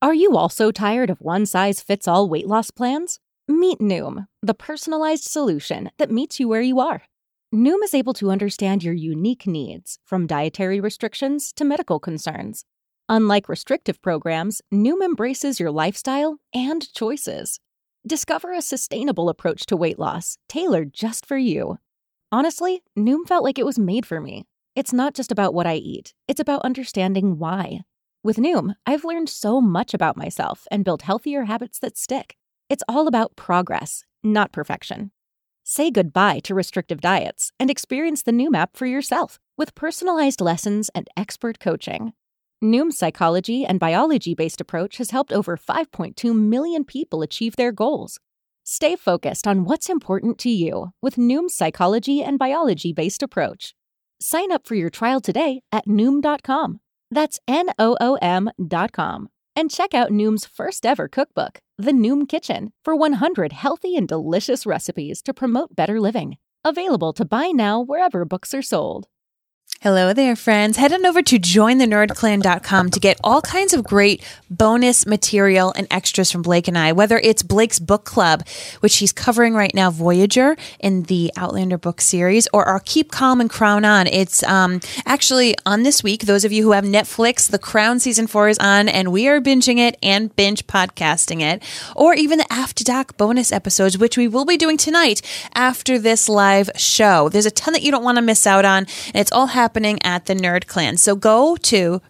Are you also tired of one-size-fits-all weight loss plans? Meet Noom, the personalized solution that meets you where you are. Noom is able to understand your unique needs, from dietary restrictions to medical concerns. Unlike restrictive programs, Noom embraces your lifestyle and choices. Discover a sustainable approach to weight loss, tailored just for you. Honestly, Noom felt like it was made for me. It's not just about what I eat, it's about understanding why. With Noom, I've learned so much about myself and built healthier habits that stick. It's all about progress, not perfection. Say goodbye to restrictive diets and experience the Noom app for yourself with personalized lessons and expert coaching. Noom's psychology and biology-based approach has helped over 5.2 million people achieve their goals. Stay focused on what's important to you with Noom's psychology and biology-based approach. Sign up for your trial today at Noom.com. That's Noom.com. And check out Noom's first ever cookbook, The Noom Kitchen, for 100 healthy and delicious recipes to promote better living. Available to buy now wherever books are sold. Hello there, friends. Head on over to jointhenerdclan.com to get all kinds of great bonus material and extras from Blake and I, whether it's Blake's book club, which he's covering right now, Voyager in the Outlander book series, or our Keep Calm and Crown On. It's actually on this week. Those of you who have Netflix, The Crown Season 4 is on, and we are binging it and binge podcasting it, or even the After Dark bonus episodes, which we will be doing tonight after this live show. There's a ton that you don't want to miss out on, and it's all happening at the Nerd Clan. So go to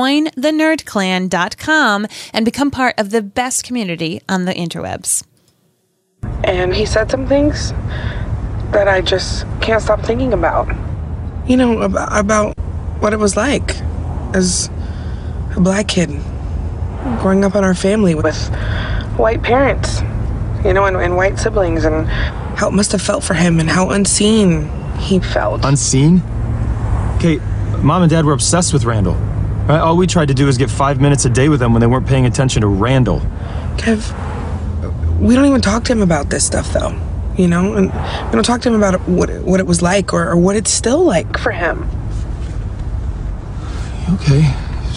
jointhenerdclan.com and become part of the best community on the interwebs. And he said some things that I just can't stop thinking about. You know, about what it was like as a black kid growing up in our family with white parents, you know, and white siblings, and how it must have felt for him and how unseen he felt. Unseen? Okay, Mom and Dad were obsessed with Randall. Right? All we tried to do was get 5 minutes a day with them when they weren't paying attention to Randall. Kev, we don't even talk to him about this stuff, though. You know? And we don't talk to him about what it was like or what it's still like for him. Okay.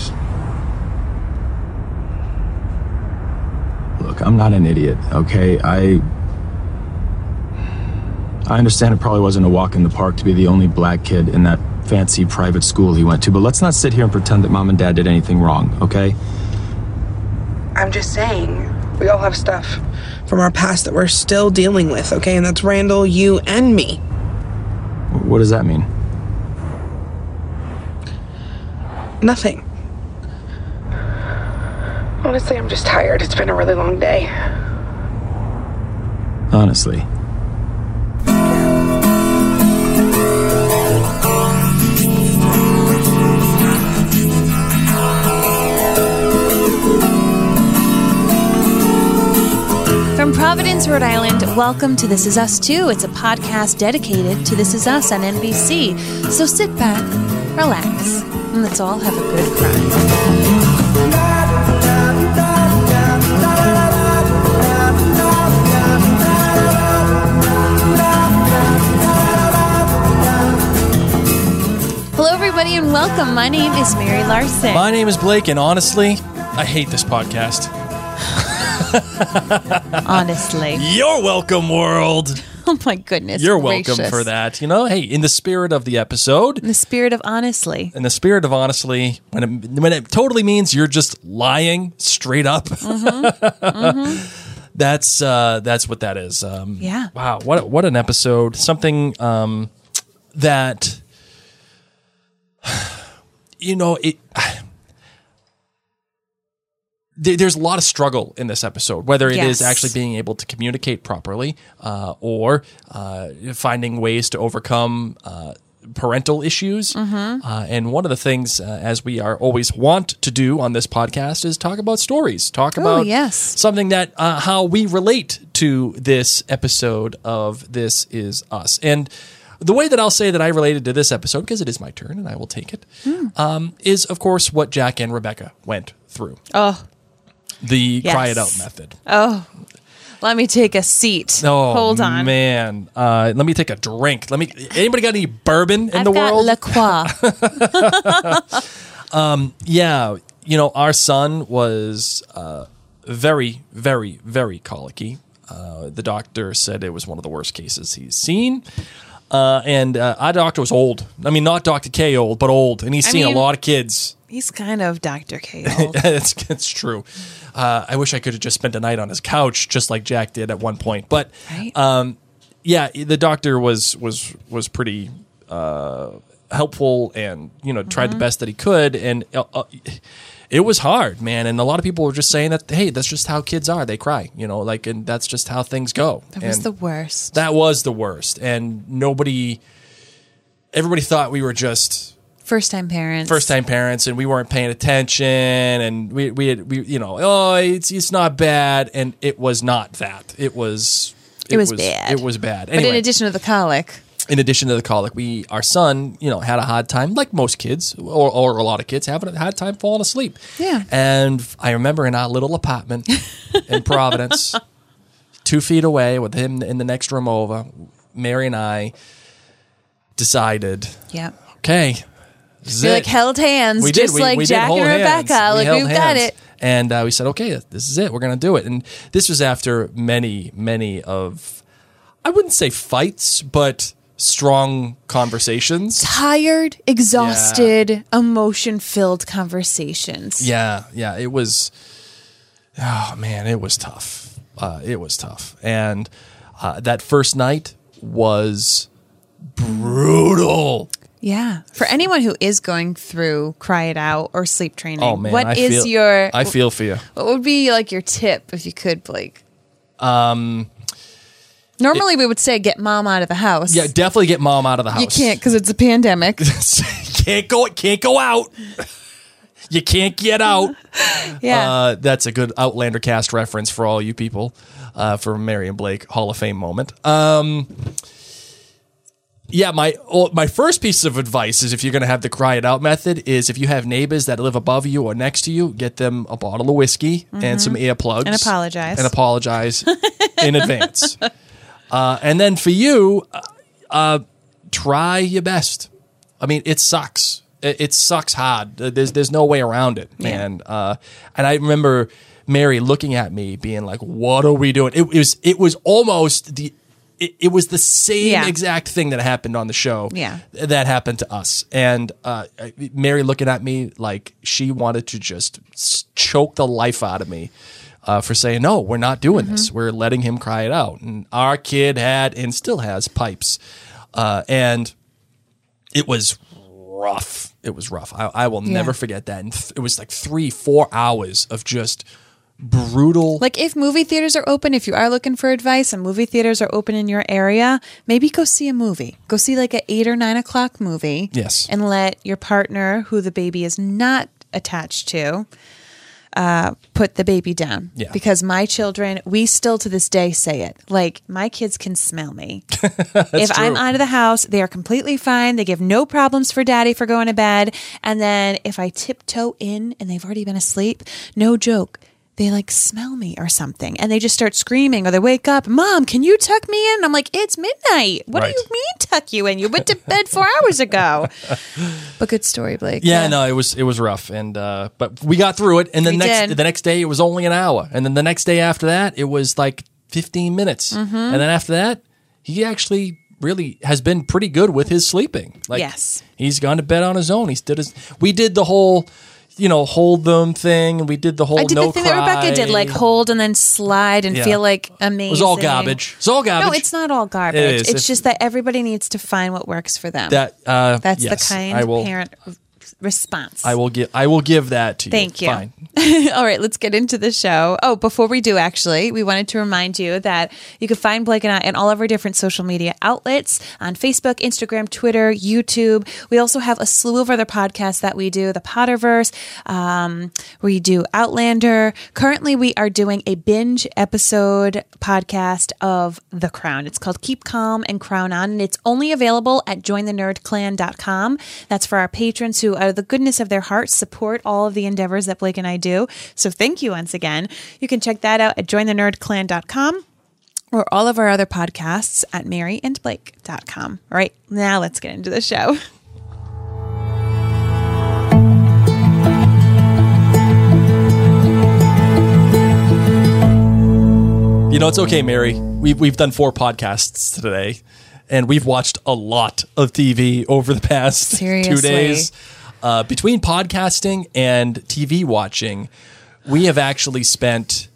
Look, I'm not an idiot, okay? I understand it probably wasn't a walk in the park to be the only black kid in that fancy private school he went to, but let's not sit here and pretend that Mom and Dad did anything wrong, okay? I'm just saying, we all have stuff from our past that we're still dealing with, okay? And that's Randall, you, and me. What does that mean? Nothing. Honestly, I'm just tired. It's been a really long day. Honestly. From Providence, Rhode Island, welcome to This Is Us Too. It's a podcast dedicated to This Is Us on NBC. So sit back, relax, and let's all have a good cry. Hello, everybody, and welcome. My name is Mary Larson. My name is Blake, and honestly, I hate this podcast. Honestly. You're welcome, world. Oh, my goodness. You're gracious. welcome for that. You know, hey, in the spirit of the episode. In the spirit of honestly. In the spirit of honestly, when it totally means you're just lying straight up. Mm-hmm. Mm-hmm. That's what that is. Yeah. Wow. What an episode. Something that, you know, there's a lot of struggle in this episode, whether it is actually being able to communicate properly or finding ways to overcome parental issues. Mm-hmm. And one of the things, as we are always want to do on this podcast, is talk about stories. Talk about something that how we relate to this episode of This Is Us. And the way that I'll say that I related to this episode, because it is my turn and I will take it, is, of course, what Jack and Rebecca went through. Oh. The cry it out method. Oh, let me take a seat. Oh, hold on, man. Let me take a drink. Anybody got any bourbon in the world? I've got La Croix. Yeah, our son was very, very, very colicky. The doctor said it was one of the worst cases he's seen. And our doctor was old. I mean, not Dr. K old, but old. And he's seen a lot of kids. He's kind of Dr. K old. It's true. I wish I could have just spent a night on his couch, just like Jack did at one point. But right? yeah, the doctor was pretty helpful, and tried the best that he could, and it was hard, man. And a lot of people were just saying that, hey, that's just how kids are. They cry, and that's just how things go. That was the worst. That was the worst, and everybody thought we were just first-time parents, and we weren't paying attention, and we it's not bad, and it was not that. It was bad. It was bad. Anyway, but in addition to the colic, our son, had a hard time, like most kids or a lot of kids, having a hard time falling asleep. Yeah. And I remember in our little apartment in Providence, 2 feet away with him in the next room over, Mary and I decided, okay, this is we it. held hands, we just did. like we Jack did and Rebecca. We've got it. And we said, okay, this is it. We're going to do it. And this was after many, many of, I wouldn't say fights, but strong conversations. Tired, exhausted, emotion-filled conversations. Yeah. It was, oh man, it was tough. It was tough. And that first night was brutal. Yeah. For anyone who is going through Cry It Out or sleep training, oh man, I feel for you. What would be like your tip if you could, Blake? Normally we would say get mom out of the house. Yeah, definitely get mom out of the house. You can't because it's a pandemic. Can't go out. You can't get out. Yeah. That's a good Outlander cast reference for all you people, for Mary and Blake Hall of Fame moment. Yeah, my first piece of advice is, if you're going to have the cry it out method, is if you have neighbors that live above you or next to you, get them a bottle of whiskey and some earplugs. And apologize in advance. And then for you, try your best. I mean, it sucks. It sucks hard. There's no way around it, man. And I remember Mary looking at me being like, what are we doing? It was almost it was the same exact thing that happened on the show that happened to us. And Mary looking at me like she wanted to just choke the life out of me for saying, no, we're not doing this. We're letting him cry it out. And our kid had and still has pipes. And it was rough. It was rough. I will never forget that. And it was like 3-4 hours of just brutal. Like, if movie theaters are open, if you are looking for advice and movie theaters are open in your area, maybe go see a movie. Go see like an 8 or 9 o'clock movie. Yes. And let your partner, who the baby is not attached to, put the baby down. Yeah. Because my children, we still to this day say it. Like, my kids can smell me. If I'm out of the house, they are completely fine. They give no problems for daddy for going to bed. And then if I tiptoe in and they've already been asleep, no joke, they like smell me or something, and they just start screaming, or they wake up, Mom, can you tuck me in? And I'm like, it's midnight. What do you mean tuck you in? You went to bed 4 hours ago. But good story, Blake. Yeah, no, it was rough, and but we got through it. And the next day it was only an hour, and then the next day after that it was like 15 minutes, and then after that he actually really has been pretty good with his sleeping. Like, he's gone to bed on his own. We did the whole, hold them thing, and we did the whole I did no the thing cry. that Rebecca did, like hold and then slide and feel like amazing. It was all garbage. No, it's not all garbage. It is. It's just that everybody needs to find what works for them. That's the kind parent response. I will give that to you. Thank you. Fine. All right, let's get into the show. Oh, before we do, actually, we wanted to remind you that you can find Blake and I in all of our different social media outlets on Facebook, Instagram, Twitter, YouTube. We also have a slew of other podcasts that we do, the Potterverse, we do Outlander. Currently, we are doing a binge episode podcast of The Crown. It's called Keep Calm and Crown On, and it's only available at jointhenerdclan.com. That's for our patrons who, out of the goodness of their hearts, support all of the endeavors that Blake and I do. So thank you once again. You can check that out at jointhenerdclan.com or all of our other podcasts at maryandblake.com. All right, now let's get into the show. You know, it's okay, Mary. We've done 4 podcasts today, and we've watched a lot of TV over the past 2 days. Between podcasting and TV watching, we have actually spent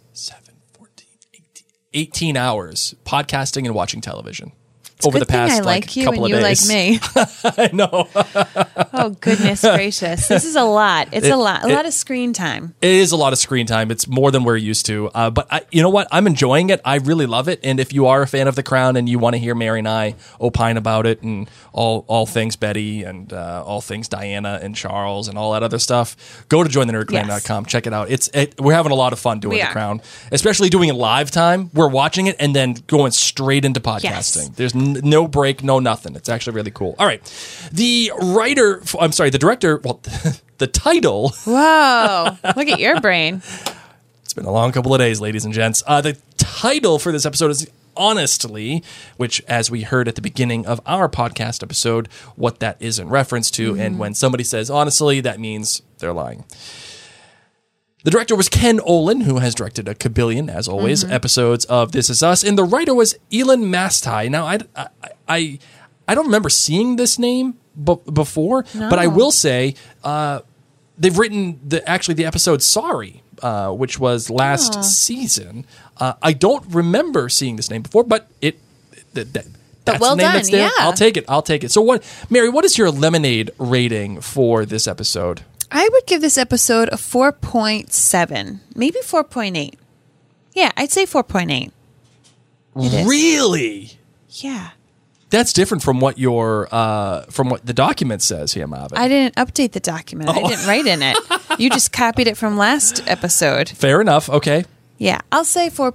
18 hours podcasting and watching television. It's over the past couple of days. You like me. I know. Oh, goodness gracious. This is a lot. It's a lot of screen time. It is a lot of screen time. It's more than we're used to. But you know what? I'm enjoying it. I really love it. And if you are a fan of The Crown and you want to hear Mary and I opine about it and all things Betty and all things Diana and Charles and all that other stuff, go to jointhenerdclan.com. Check it out. We're having a lot of fun doing The Crown, especially doing it live time. We're watching it and then going straight into podcasting. Yes. There's no break, no nothing. It's actually really cool. All right. The director, well, the title. Whoa. Look at your brain. It's been a long couple of days, ladies and gents. The title for this episode is Honestly, which, as we heard at the beginning of our podcast episode, what that is in reference to. Mm-hmm. And when somebody says honestly, that means they're lying. The director was Ken Olin, who has directed a kabillion, as always, episodes of This Is Us. And the writer was Elon Mastai. Now, I don't remember seeing this name before, but I will say they've written the episode Sorry, which was last season. I don't remember seeing this name before, but that's well the name done, that's there. yeah. I'll take it. So, Mary, what is your Lemonade rating for this episode? I would give this episode a 4.7, maybe 4.8. Yeah, I'd say 4.8. Really? Yeah. That's different from what from what the document says here, Marvin. I didn't update the document. I didn't write in it. You just copied it from last episode. Fair enough. Okay. Yeah, I'll say 4.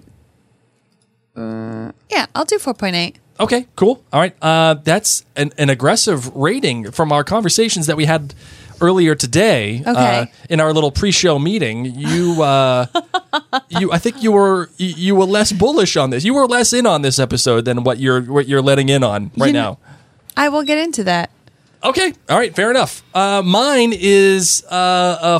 I'll do 4.8. Okay, cool. All right. That's an aggressive rating from our conversations that we had earlier today. Okay. In our little pre-show meeting. I think you were less bullish on this. You were less in on this episode than what you're letting in on now. I will get into that. Okay. All right. Fair enough. Mine is a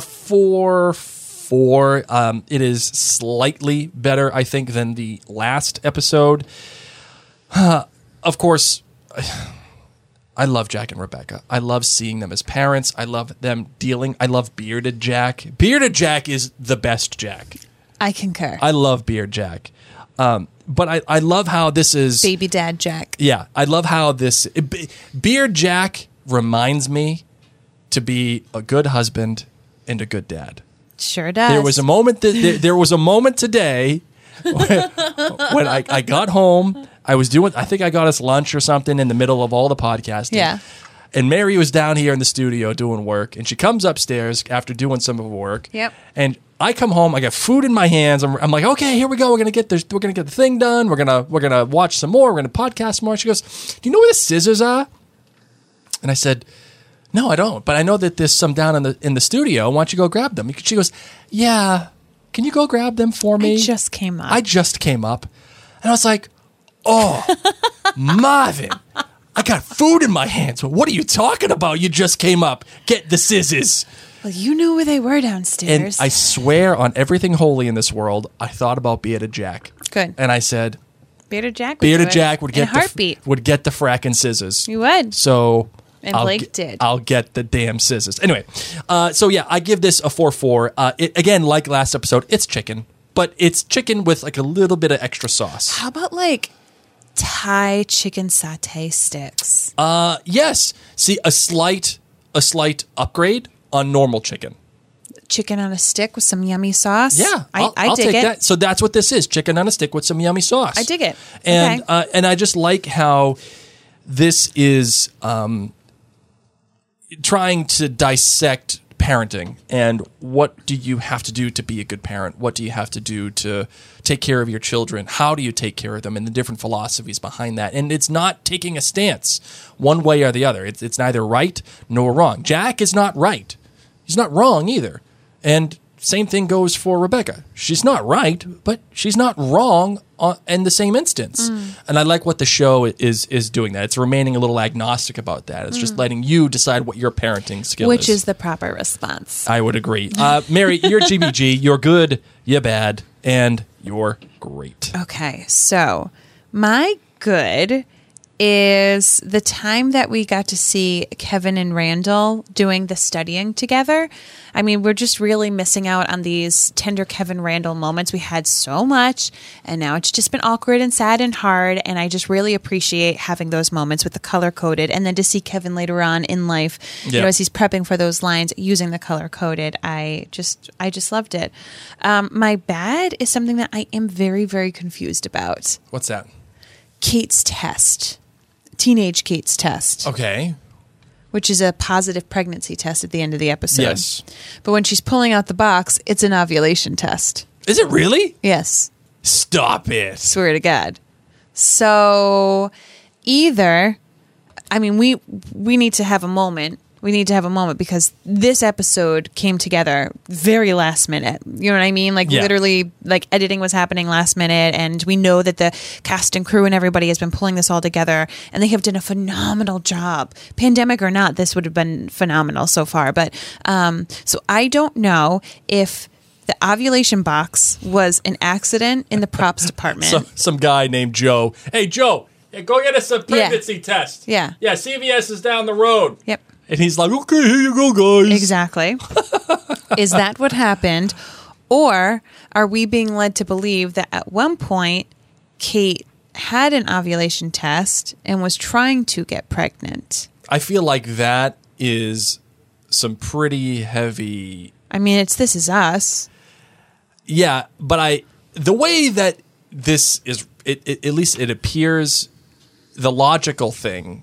4.4. It is slightly better, I think, than the last episode. Of course, I love Jack and Rebecca. I love seeing them as parents. I love them dealing. I love Bearded Jack. Bearded Jack is the best Jack. I concur. I love Beard Jack. But I love how this is... Baby Dad Jack. Yeah. I love how this... Beard Jack reminds me to be a good husband and a good dad. Sure does. There was a moment today when I got home. I think I got us lunch or something in the middle of all the podcasting. Yeah. And Mary was down here in the studio doing work, and she comes upstairs after doing some of her work. Yep. And I come home, I got food in my hands. I'm like, okay, here we go. We're gonna get the thing done. We're gonna watch some more. We're gonna podcast more. She goes, do you know where the scissors are? And I said, no, I don't. But I know that there's some down in the studio. Why don't you go grab them? She goes, yeah. Can you go grab them for me? I just came up. And I was like, oh, Marvin, I got food in my hands. What are you talking about? You just came up. Get the scissors. Well, you knew where they were downstairs. And I swear on everything holy in this world, I thought about Bearded Jack. Good. And I said, Bearded Jack would get the frackin' scissors. You would. So... And Blake did. I'll get the damn scissors. Anyway, so yeah, I give this a 4.4. Again, like last episode, it's chicken, but it's chicken with like a little bit of extra sauce. How about like Thai chicken satay sticks? Yes. See, a slight upgrade on normal chicken. Chicken on a stick with some yummy sauce. Yeah, I'll dig take it. That. So that's what this is: chicken on a stick with some yummy sauce. I dig it. And okay. And I just like how this is. Trying to dissect parenting and what do you have to do to be a good parent? What do you have to do to take care of your children? How do you take care of them and the different philosophies behind that? And it's not taking a stance one way or the other. It's neither right nor wrong. Jack is not right. He's not wrong either. And same thing goes for Rebecca. She's not right, but she's not wrong in the same instance. And I like what the show is doing that. It's remaining a little agnostic about that. It's just letting you decide what your parenting skill is. Which is the proper response. I would agree. Mary, you're GBG. You're good, you're bad, and You're great. Okay, so my good is the time that we got to see Kevin and Randall doing the studying together. I mean, we're just really missing out on these tender Kevin Randall moments. We had so much, and now it's just been awkward and sad and hard, and I just really appreciate having those moments with the color-coded, and then to see Kevin later on in life, you know, as he's prepping for those lines using the color-coded. I just loved it. My bad is something that I am very, very confused about. What's that? Kate's test. Teenage Kate's test. Okay. Which is a positive pregnancy test at the end of the episode. Yes. But when she's pulling out the box, it's an ovulation test. Is it really? Yes. Stop it. Swear to God. So either, I mean, we need to have a moment. We need to have a moment because this episode came together very last minute. You know what I mean? Like literally, like editing was happening last minute, and we know that the cast and crew and everybody has been pulling this all together, and they have done a phenomenal job. Pandemic or not, this would have been phenomenal so far. But so I don't know if the ovulation box was an accident in the props department. Some guy named Joe. Hey, Joe, go get us a pregnancy test. Yeah. Yeah, CVS is down the road. Yep. And he's like, okay, here you go, guys. Exactly. Is that what happened? Or are we being led to believe that at one point Kate had an ovulation test and was trying to get pregnant? I feel like that is some pretty heavy... I mean, it's This Is Us. Yeah, but the way that this is, at least it appears, the logical thing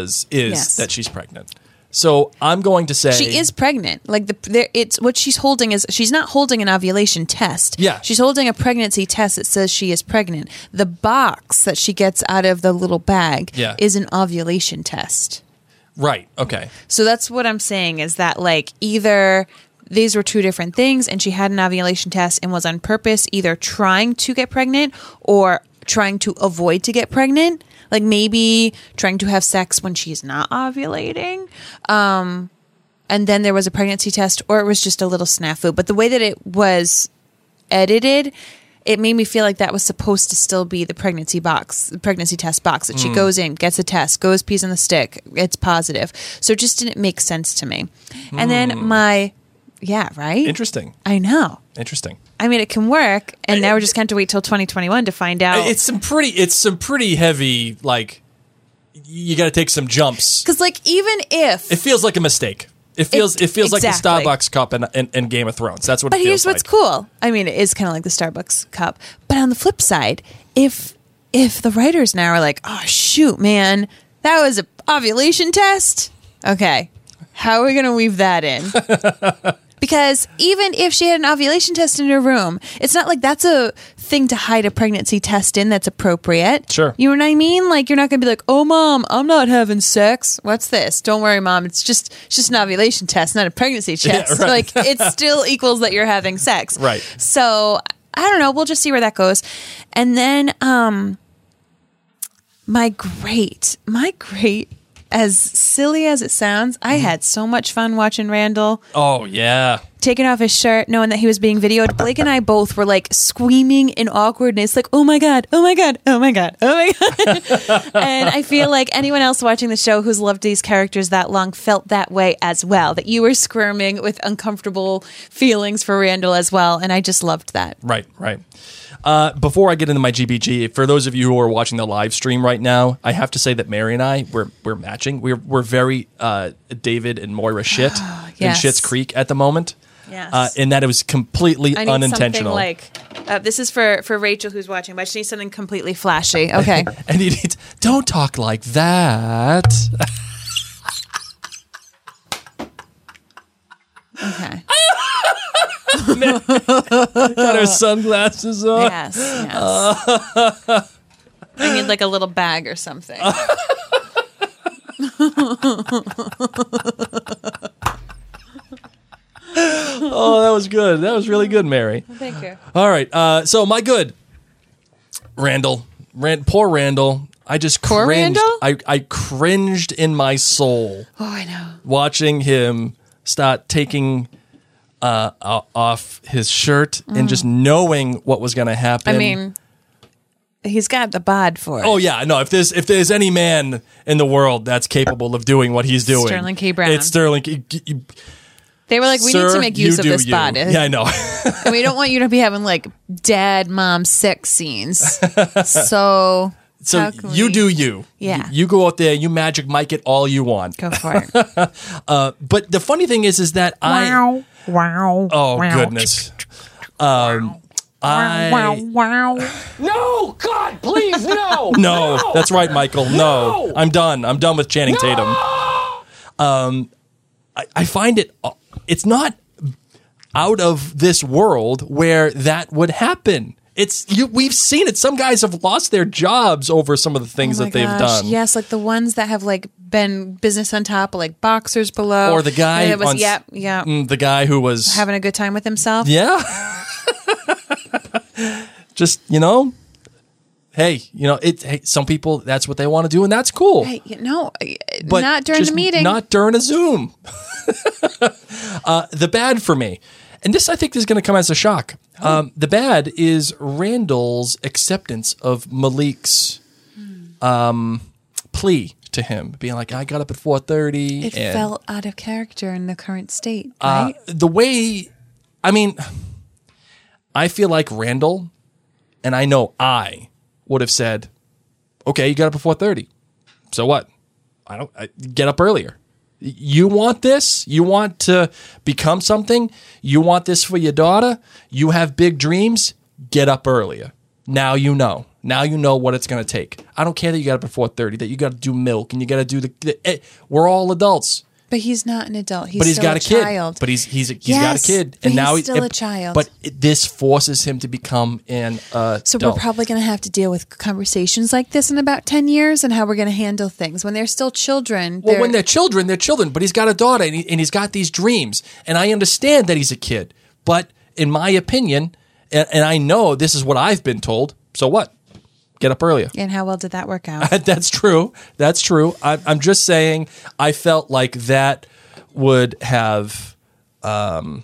is that she's pregnant. So I'm going to say she is pregnant. Like it's what she's holding is she's not holding an ovulation test. Yeah, she's holding a pregnancy test that says she is pregnant. The box that she gets out of the little bag is an ovulation test. Right. Okay. So that's what I'm saying is that like either these were two different things, and she had an ovulation test and was on purpose either trying to get pregnant or trying to avoid to get pregnant. Like maybe trying to have sex when she's not ovulating. And then there was a pregnancy test, or it was just a little snafu. But the way that it was edited, it made me feel like that was supposed to still be the pregnancy test box. That she goes in, gets a test, goes peas on the stick, it's positive. So it just didn't make sense to me. And then right? Interesting. I know. Interesting. I mean, it can work, and now we're just going to wait till 2021 to find out. It's some pretty heavy, like, you got to take some jumps. Because, like, even if... It feels like a mistake. It feels like the Starbucks cup in Game of Thrones. That's what it feels like. But here's what's cool. I mean, it is kind of like the Starbucks cup. But on the flip side, if the writers now are like, oh, shoot, man, that was an ovulation test? Okay, how are we going to weave that in? Because even if she had an ovulation test in her room, it's not like that's a thing to hide a pregnancy test in that's appropriate. Sure. You know what I mean? Like, you're not going to be like, oh, Mom, I'm not having sex. What's this? Don't worry, Mom. It's just an ovulation test, not a pregnancy test. Yeah, right. Like, it still equals that you're having sex. Right. So, I don't know. We'll just see where that goes. And then my great, as silly as it sounds, I had so much fun watching Randall. Oh, yeah. Taking off his shirt, knowing that he was being videoed. Blake and I both were like screaming in awkwardness, like, oh my God, oh my God, oh my God, oh my God. And I feel like anyone else watching the show who's loved these characters that long felt that way as well, that you were squirming with uncomfortable feelings for Randall as well. And I just loved that. Right. Before I get into my GBG, for those of you who are watching the live stream right now, I have to say that Mary and I, we're matching. We're very David and Moira shit in Schitt's Creek at the moment. Yes. And that it was completely I need unintentional. This is for Rachel who's watching, but I just need something completely flashy. Okay. And you need don't talk like that. Okay. Got her sunglasses on. Yes. I need like a little bag or something. Oh, that was good. That was really good, Mary. Thank you. All right. So my good, Randall. Poor Randall. I just poor cringed. Randall? I cringed in my soul. Oh, I know. Watching him start taking off his shirt and just knowing what was going to happen. I mean, he's got the bod for it. Oh yeah, no. If there's any man in the world that's capable of doing what he's doing, Sterling K. Brown. It's Sterling. They were like, we need to make use of this bod. Yeah, I know. And we don't want you to be having like dad, mom sex scenes. So you do you. Yeah. You go out there, you Magic Mike it all you want. Go for it. But the funny thing is that Wow. Oh goodness. No, God, please, no. No, that's right, Michael. No. I'm done with Channing Tatum. I find it's not out of this world where that would happen. We've seen it. Some guys have lost their jobs over some of the things that they've done. Yes, like the ones that have like been business on top, like boxers below, or the guy the guy who was having a good time with himself. Yeah. Just hey, some people, that's what they want to do, and that's cool. Hey, but not during the meeting. Not during a Zoom. The bad for me, and this I think is going to come as a shock. The bad is Randall's acceptance of Malik's plea to him, being like, I got up at 4:30. It fell out of character in the current state, right? The way, I feel like Randall, and I know I would have said, okay, you got up at 4:30. So what? I get up earlier. You want this? You want to become something? You want this for your daughter? You have big dreams? Get up earlier. Now you know. Now you know what it's going to take. I don't care that you got up at 4:30, that you got to do milk and you got to do we're all adults. But he's not an adult. He's he's still got a kid. Child. But he's got a kid, and now he's still a child. But this forces him to become an adult. So we're probably going to have to deal with conversations like this in about 10 years, and how we're going to handle things when they're still children. Well, when they're children, they're children. But he's got a daughter, and he's got these dreams, and I understand that he's a kid. But in my opinion, and I know this is what I've been told. So what? Get up earlier. And how well did that work out? That's true. I'm just saying. I felt like that would have been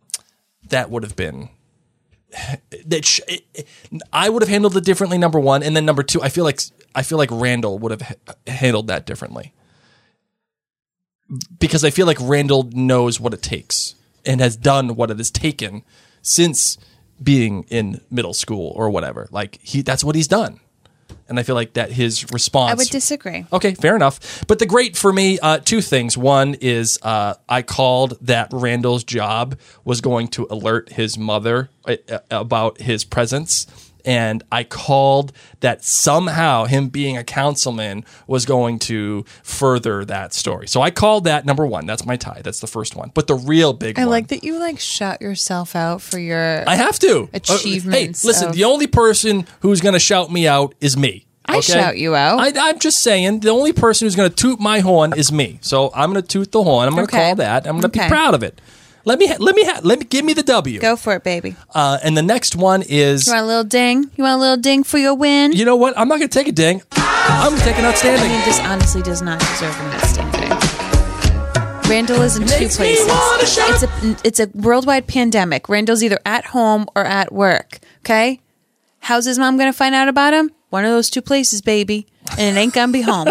I would have handled it differently, number one, and then number two, I feel like Randall would have handled that differently, because I feel like Randall knows what it takes and has done what it has taken since being in middle school or whatever. Like that's what he's done. And I feel like that his response... I would disagree. Okay, fair enough. But the great for me, two things. One is I called that Randall's job was going to alert his mother about his presence. And I called that somehow him being a councilman was going to further that story. So I called that number one. That's my tie. That's the first one. But the real big one... I like that you shout yourself out for your I have to. achievements. Hey, listen, the only person who's going to shout me out is me. I shout you out. I'm just saying, the only person who's going to toot my horn is me. So I'm going to toot the horn. I'm going to call that. I'm going to be proud of it. Let me give me the W. Go for it, baby. And the next one is... You want a little ding? You want a little ding for your win? You know what? I'm not going to take a ding. I'm going to take an outstanding. This honestly does not deserve an outstanding. Randall is in two places. It's a worldwide pandemic. Randall's either at home or at work. Okay? How's his mom going to find out about him? One of those two places, baby. And it ain't going to be home.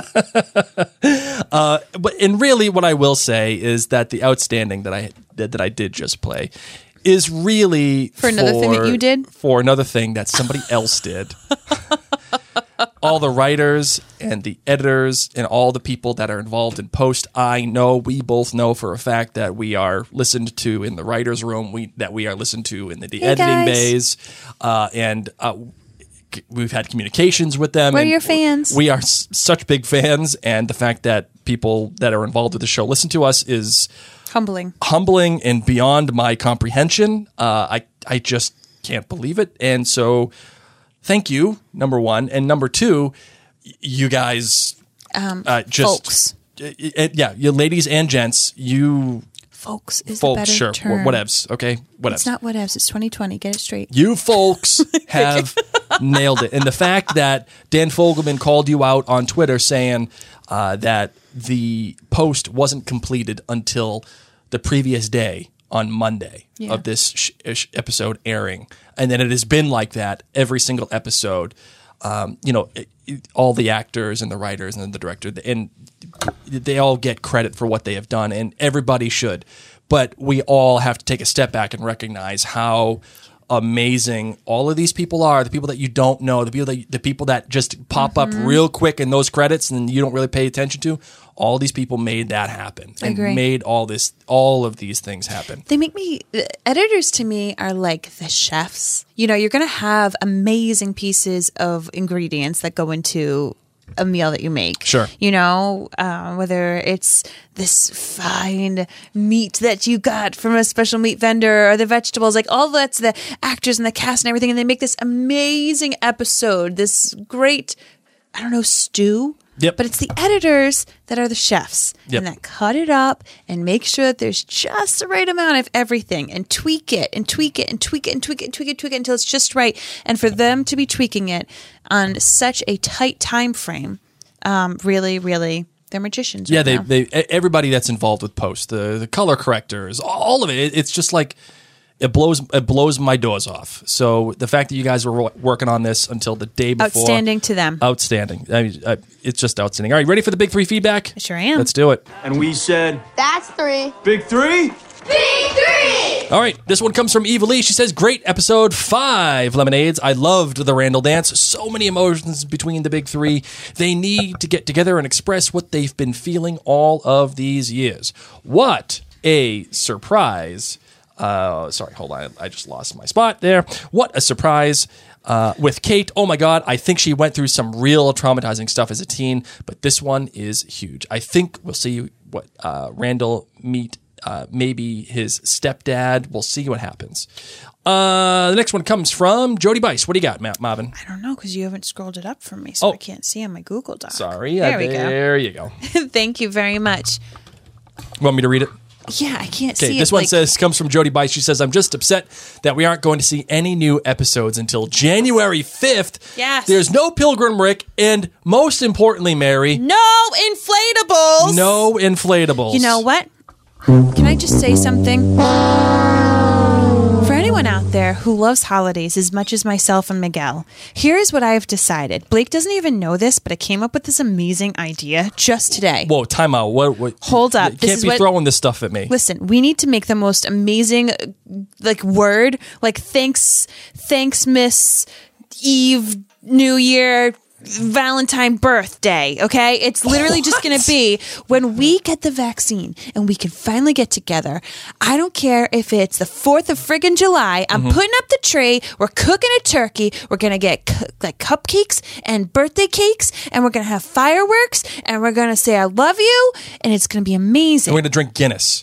And really what I will say is that the outstanding that I did just play is really for another thing that you did? For another thing that somebody else did. All the writers and the editors and all the people that are involved in post, we both know for a fact that we are listened to in the writer's room, that we are listened to in the editing bays, and we've had communications with them. We're your fans. We are such big fans, and the fact that people that are involved with the show listen to us is humbling and beyond my comprehension. I just can't believe it, and so thank you, number one, and number two, you guys, folks, you ladies and gents, you. Folks is the better sure, term. Whatevs, okay? Whatevs. It's not whatevs, it's 2020. Get it straight. You folks have nailed it. And the fact that Dan Fogelman called you out on Twitter saying that the post wasn't completed until the previous day on Monday of this episode airing. And then it has been like that every single episode. All the actors and the writers and the director, and they all get credit for what they have done, and everybody should. But we all have to take a step back and recognize how amazing all of these people are. The people that you don't know, the people that just pop up real quick in those credits and you don't really pay attention to. All these people made that happen and made all of these things happen. They make me, editors to me are like the chefs. You know, you're going to have amazing pieces of ingredients that go into a meal that you make. Sure. You know, whether it's this fine meat that you got from a special meat vendor or the vegetables, like all that's the actors and the cast and everything. And they make this amazing episode, this great, stew. Yep. But it's the editors that are the chefs and that cut it up and make sure that there's just the right amount of everything and tweak it and tweak it and tweak it and tweak it and tweak it and tweak it until it's just right. And for them to be tweaking it on such a tight time frame, really, really, they're magicians. Yeah, right they everybody that's involved with post, the color correctors, all of it. It's just like it blows my doors off. So the fact that you guys were working on this until the day before, outstanding to them. Outstanding. I mean, it's just outstanding. All right, ready for the big three feedback? I sure am. Let's do it. And we said, That's 3. Big 3? Big 3! All right, this one comes from Eva Lee. She says, great episode 5, Lemonades. I loved the Randall dance. So many emotions between the big 3. They need to get together and express what they've been feeling all of these years. What a surprise. Sorry, hold on. I just lost my spot there. What a surprise. With Kate, oh my God, I think she went through some real traumatizing stuff as a teen, but this one is huge. I think we'll see what Randall meet maybe his stepdad. We'll see what happens. The next one comes from Jody Bice. What do you got, Marvin? I don't know because you haven't scrolled it up for me, so I can't see on my Google Doc. Sorry. There you go. Thank you very much. Want me to read it? Yeah, I can't see it. This one comes from Jody Bice. She says, I'm just upset that we aren't going to see any new episodes until January 5th. Yes. There's no Pilgrim Rick, and most importantly, Mary, no inflatables. No inflatables. You know what? Can I just say something? For anyone out there who loves holidays as much as myself and Miguel, here's what I've decided. Blake doesn't even know this, but I came up with this amazing idea just today. Whoa, time out. What? Hold up. You can't be throwing this stuff at me. Listen, we need to make the most amazing, word, thanks, Miss Eve, New Year, Valentine birthday, okay? It's literally just going to be when we get the vaccine and we can finally get together. I don't care if it's the 4th of friggin' July. I'm putting up the tree. We're cooking a turkey. We're going to get cupcakes and birthday cakes, and we're going to have fireworks, and we're going to say I love you, and it's going to be amazing. And we're going to drink Guinness.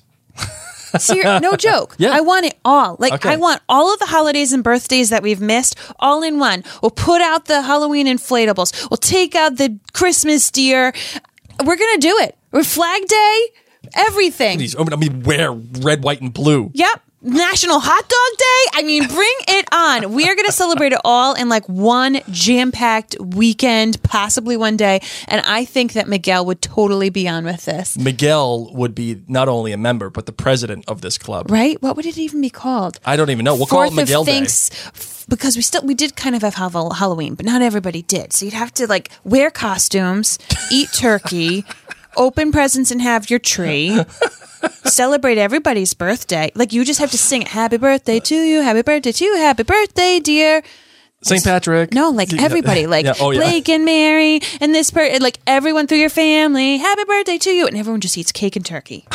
No joke. Yeah. I want it all. Okay. I want all of the holidays and birthdays that we've missed all in one. We'll put out the Halloween inflatables. We'll take out the Christmas deer. We're going to do it. We're Flag Day, everything. Wear red, white, and blue. Yep. National Hot Dog Day. I mean, bring it on. We are going to celebrate it all in one jam-packed weekend, possibly one day. And I think that Miguel would totally be on with this. Miguel would be not only a member, but the president of this club. Right? What would it even be called? I don't even know. We'll call it Miguel Day. Because we did kind of have Halloween, but not everybody did. So you'd have to wear costumes, eat turkey, open presents and have your tree. Celebrate everybody's birthday. You just have to sing happy birthday to you, happy birthday to you, happy birthday, dear. St. Patrick. No, everybody. Blake and Mary and this everyone through your family, happy birthday to you. And everyone just eats cake and turkey.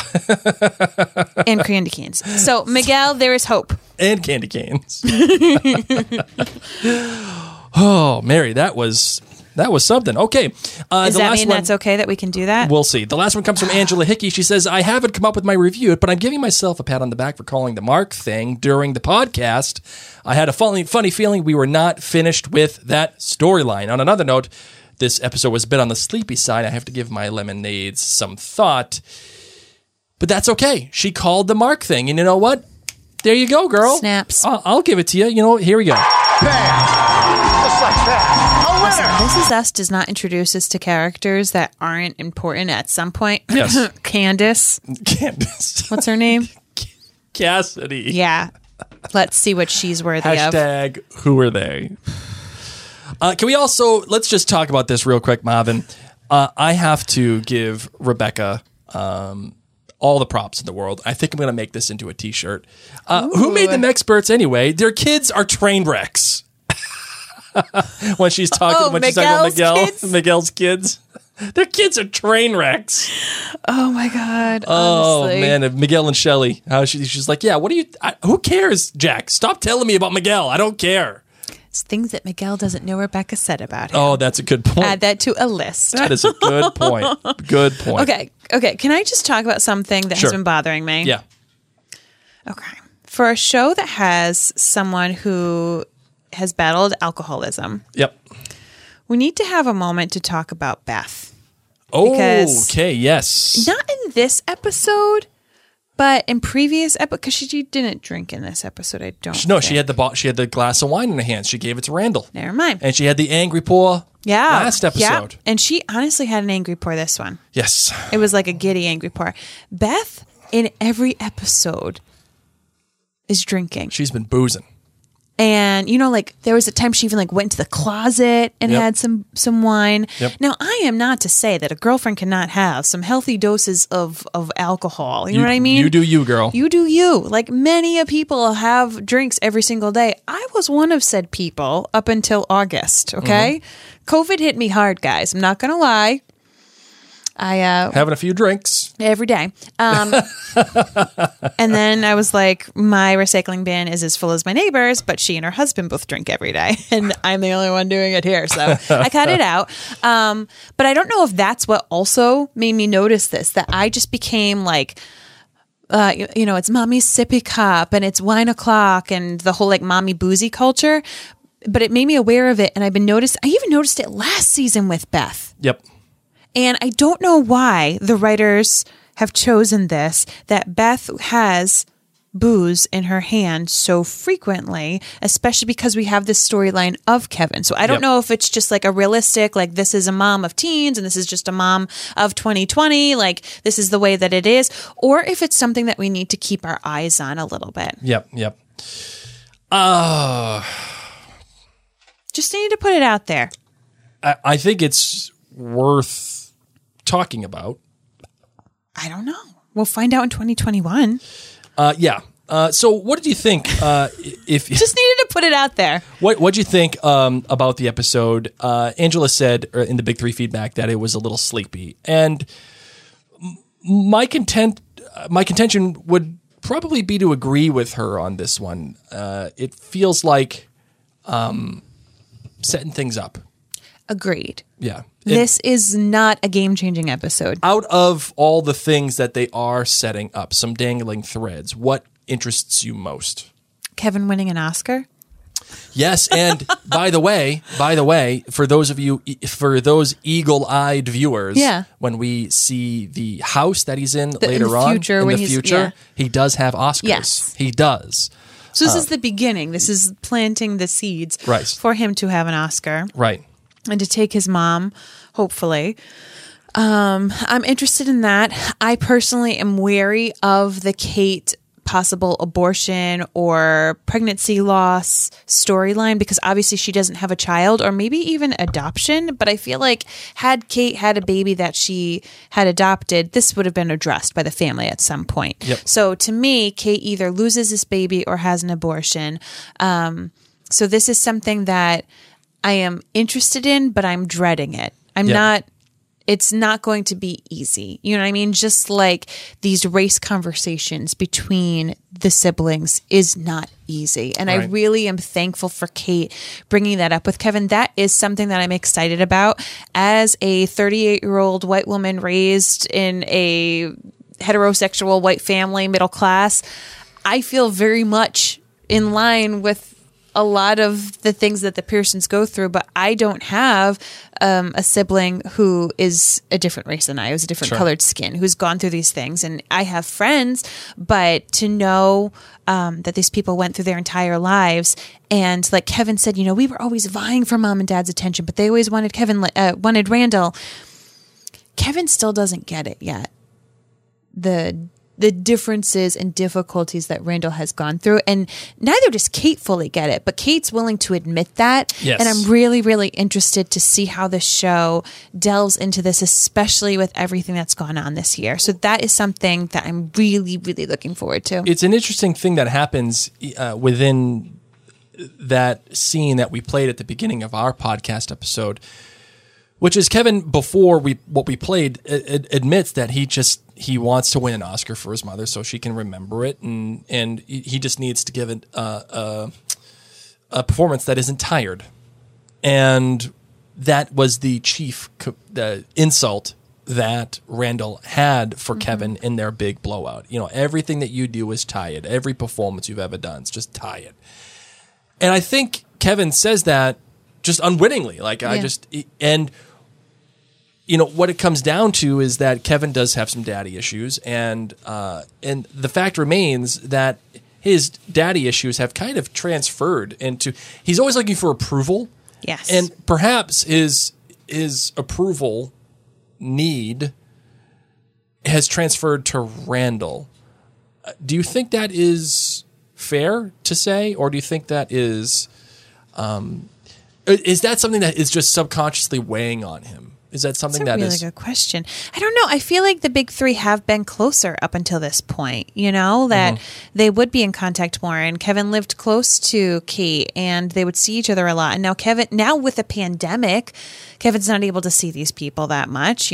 And candy canes. So, Miguel, there is hope. And candy canes. Oh, Mary, that was something. Okay. Does that mean that's okay that we can do that? We'll see. The last one comes from Angela Hickey. She says, I haven't come up with my review, but I'm giving myself a pat on the back for calling the Mark thing during the podcast. I had a funny feeling we were not finished with that storyline. On another note, this episode was a bit on the sleepy side. I have to give my lemonades some thought. But that's okay. She called the Mark thing. And you know what? There you go, girl. Snaps. I'll give it to you. You know, here we go. Bam! Just like that. Listen, This Is Us does not introduce us to characters that aren't important at some point. Yes. Candace. Candace. What's her name? Cassidy. Yeah. Let's see what she's worthy of. Hashtag who are they? Can we also, let's just talk about this real quick, Marvin. I have to give Rebecca all the props in the world. I think I'm going to make this into a t-shirt. Who made them experts anyway? Their kids are train wrecks. when she's talking about Miguel's kids. Their kids are train wrecks. Oh my God. Oh honestly. man, if Miguel and Shelley, how she's like, yeah, what do you, who cares, Jack? Stop telling me about Miguel. I don't care. It's things that Miguel doesn't know Rebecca said about him. Oh, that's a good point. Add that to a list. That is a good point. Good point. Okay. Can I just talk about something that Sure. has been bothering me? Yeah. Okay. For a show that has someone who has battled alcoholism, Yep. we need to have a moment to talk about Beth. Oh, Because- okay. Yes. Not in this episode, but in previous episodes, because she didn't drink in this episode, I don't No, think. she had the glass of wine in her hand. She gave it to Randall. Never mind. And she had the angry pour last episode. Yeah. And she honestly had an angry pour this one. Yes. It was like a giddy angry pour. Beth, in every episode, is drinking. She's been boozing. And, like there was a time she even like went to the closet and Yep. had some wine. Yep. Now, I am not to say that a girlfriend cannot have some healthy doses of alcohol. You know what I mean? You do you, girl. You do you. Like many people have drinks every single day. I was one of said people up until August, okay? COVID hit me hard, guys. I'm not going to lie. Having a few drinks. Every day. And then I was like, my recycling bin is as full as my neighbor's, but she and her husband both drink every day. And I'm the only one doing it here. So I cut it out. But I don't know if that's what also made me notice this, that I just became like, it's mommy's sippy cup and it's wine o'clock and the whole like mommy boozy culture. But it made me aware of it. And I even noticed it last season with Beth. Yep. And I don't know why the writers have chosen this, that Beth has booze in her hand so frequently, especially because we have this storyline of Kevin. So I don't know if it's just like a realistic, like this is a mom of teens and this is just a mom of 2020, like this is the way that it is, or if it's something that we need to keep our eyes on a little bit. Yep. Just need to put it out there. I think it's worth talking about. I don't know. We'll find out in 2021. Yeah. So what did you think? If Just needed to put it out there. what did you think about the episode? Angela said in the Big Three feedback that it was a little sleepy, and my contention would probably be to agree with her on this one. It feels like setting things up. Agreed. Yeah. This is not a game-changing episode. Out of all the things that they are setting up, some dangling threads, what interests you most? Kevin winning an Oscar? Yes, and by the way, for those eagle-eyed viewers, when we see the house that he's in later on in the future, he does have Oscars. Yes. He does. So this is the beginning. This is planting the seeds for him to have an Oscar. Right. And to take his mom, hopefully. I'm interested in that. I personally am wary of the Kate possible abortion or pregnancy loss storyline because obviously she doesn't have a child, or maybe even adoption. But I feel like had Kate had a baby that she had adopted, this would have been addressed by the family at some point. Yep. So to me, Kate either loses this baby or has an abortion. So this is something that I am interested in, but I'm dreading it. It's not going to be easy. You know what I mean? Just like these race conversations between the siblings is not easy. And I really am thankful for Kate bringing that up with Kevin. That is something that I'm excited about. As a 38-year-old white woman raised in a heterosexual white family, middle class, I feel very much in line with a lot of the things that the Pearsons go through, but I don't have a sibling who is a different race than I, who's a different colored skin, who's gone through these things. And I have friends, but to know that these people went through their entire lives, and like Kevin said, we were always vying for mom and dad's attention, but they always wanted wanted Randall. Kevin still doesn't get it yet. The the differences and difficulties that Randall has gone through. And neither does Kate fully get it, but Kate's willing to admit that. Yes. And I'm really, really interested to see how the show delves into this, especially with everything that's gone on this year. So that is something that I'm really, really looking forward to. It's an interesting thing that happens within that scene that we played at the beginning of our podcast episode, which is Kevin, before what we played, admits that he wants to win an Oscar for his mother so she can remember it, and he just needs to give it a performance that isn't tired. And that was the chief insult that Randall had for Kevin in their big blowout. Everything that you do is tired. Every performance you've ever done is just tired. And I think Kevin says that just unwittingly. What it comes down to is that Kevin does have some daddy issues, and the fact remains that his daddy issues have kind of transferred into, he's always looking for approval. Yes. And perhaps his approval need has transferred to Randall. Do you think that is fair to say, or do you think that is that something that is just subconsciously weighing on him? Is that something That's a really good question. I don't know. I feel like the big three have been closer up until this point, that they would be in contact more. And Kevin lived close to Kate and they would see each other a lot. And now with the pandemic, Kevin's not able to see these people that much,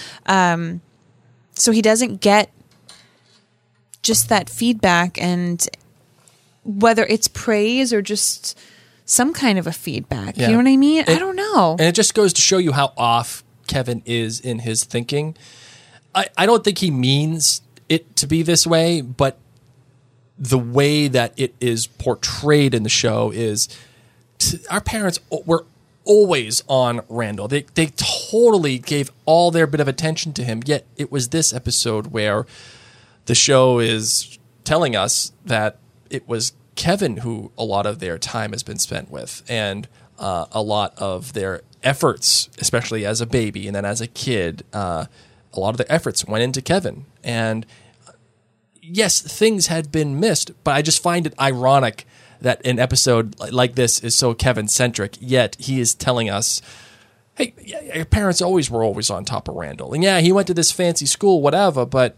so he doesn't get just that feedback, and whether it's praise or just some kind of a feedback. Yeah. You know what I mean? I don't know. And it just goes to show you how off Kevin is in his thinking. I don't think he means it to be this way, but the way that it is portrayed in the show is our parents were always on Randall. They totally gave all their bit of attention to him, yet it was this episode where the show is telling us that it was Kevin who a lot of their time has been spent with, and a lot of their efforts, especially as a baby and then as a kid, a lot of their efforts went into Kevin. And yes, things had been missed, but I just find it ironic that an episode like this is so Kevin-centric, yet he is telling us, hey, your parents were always on top of Randall. And yeah, he went to this fancy school, whatever, but,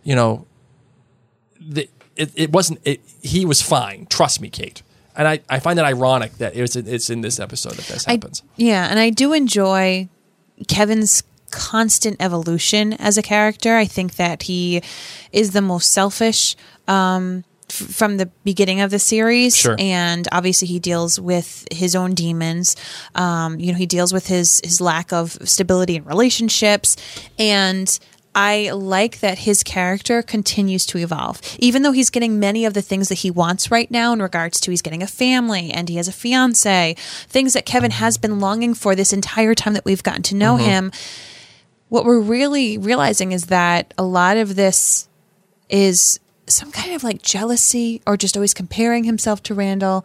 it wasn't. He was fine. Trust me, Kate. And I find it ironic that it's in this episode that this happens. And I do enjoy Kevin's constant evolution as a character. I think that he is the most selfish from the beginning of the series. Sure. And obviously he deals with his own demons. He deals with his lack of stability in relationships, and I like that his character continues to evolve, even though he's getting many of the things that he wants right now in regards to he's getting a family and he has a fiance, things that Kevin has been longing for this entire time that we've gotten to know him. What we're really realizing is that a lot of this is some kind of like jealousy or just always comparing himself to Randall.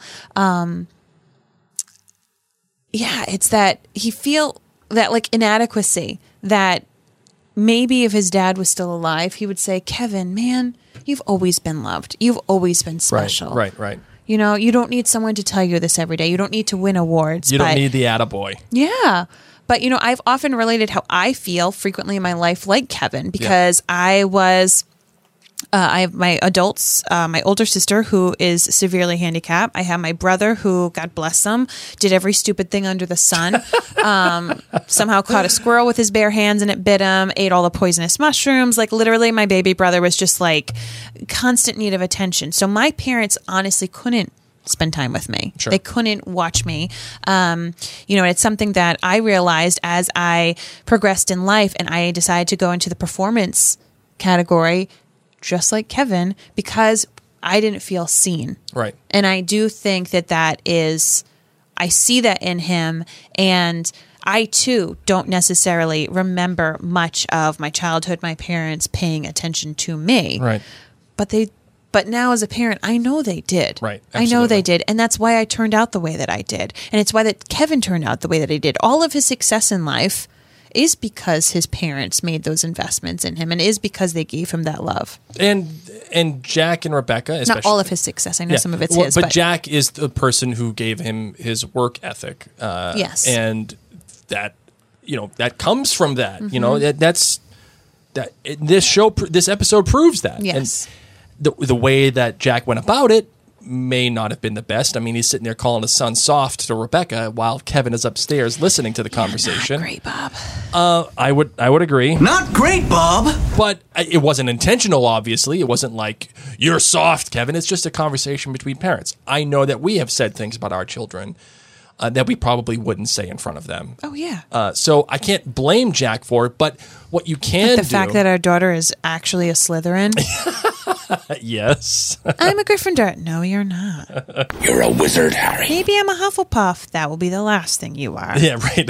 It's that he feel that like inadequacy, that maybe if his dad was still alive, he would say, Kevin, man, you've always been loved. You've always been special. Right. You don't need someone to tell you this every day. You don't need to win awards. You don't need the attaboy. Yeah. But, I've often related how I feel frequently in my life like Kevin, because I have my adults, my older sister who is severely handicapped. I have my brother who, God bless him, did every stupid thing under the sun. Somehow caught a squirrel with his bare hands and it bit him, ate all the poisonous mushrooms. Like literally my baby brother was just like constant need of attention. So my parents honestly couldn't spend time with me. Sure. They couldn't watch me. It's something that I realized as I progressed in life and I decided to go into the performance category, just like Kevin, because I didn't feel seen. Right. And I do think that is, I see that in him, and I too don't necessarily remember much of my childhood, my parents paying attention to me. Right. But now as a parent, I know they did. Right. Absolutely. I know they did. And that's why I turned out the way that I did. And it's why that Kevin turned out the way that he did. All of his success in life is because his parents made those investments in him, and is because they gave him that love. And Jack and Rebecca, especially. Not all of his success. I know some of it's his. But Jack is the person who gave him his work ethic. Yes. And that, that comes from that. This episode proves that. Yes. And the way that Jack went about it may not have been the best. I mean, he's sitting there calling his son soft to Rebecca while Kevin is upstairs listening to the conversation. Not great, Bob. I would agree. Not great, Bob. But it wasn't intentional, obviously. It wasn't like, you're soft, Kevin. It's just a conversation between parents. I know that we have said things about our children that we probably wouldn't say in front of them. Oh, yeah. So I can't blame Jack for it, but what you can the fact that our daughter is actually a Slytherin. Yes. I'm a Gryffindor. No, you're not. You're a wizard, Harry. Maybe I'm a Hufflepuff. That will be the last thing you are. Yeah, right.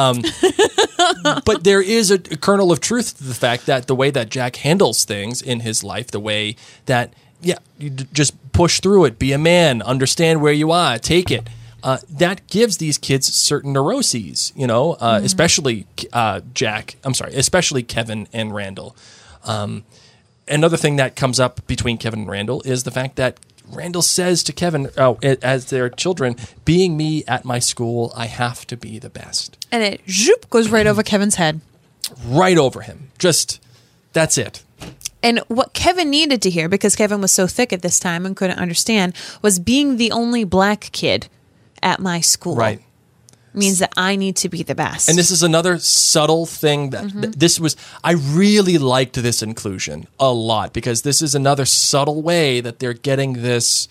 But there is a kernel of truth to the fact that the way that Jack handles things in his life, the way that, you just push through it, be a man, understand where you are, take it. That gives these kids certain neuroses, especially especially Kevin and Randall. Another thing that comes up between Kevin and Randall is the fact that Randall says to Kevin, as their children, being me at my school, I have to be the best. And it goes right over Kevin's head. Right over him. Just, that's it. And what Kevin needed to hear, because Kevin was so thick at this time and couldn't understand, was being the only black kid at my school. Right. Means that I need to be the best. And this is another subtle thing that I really liked this inclusion a lot, because this is another subtle way that they're getting this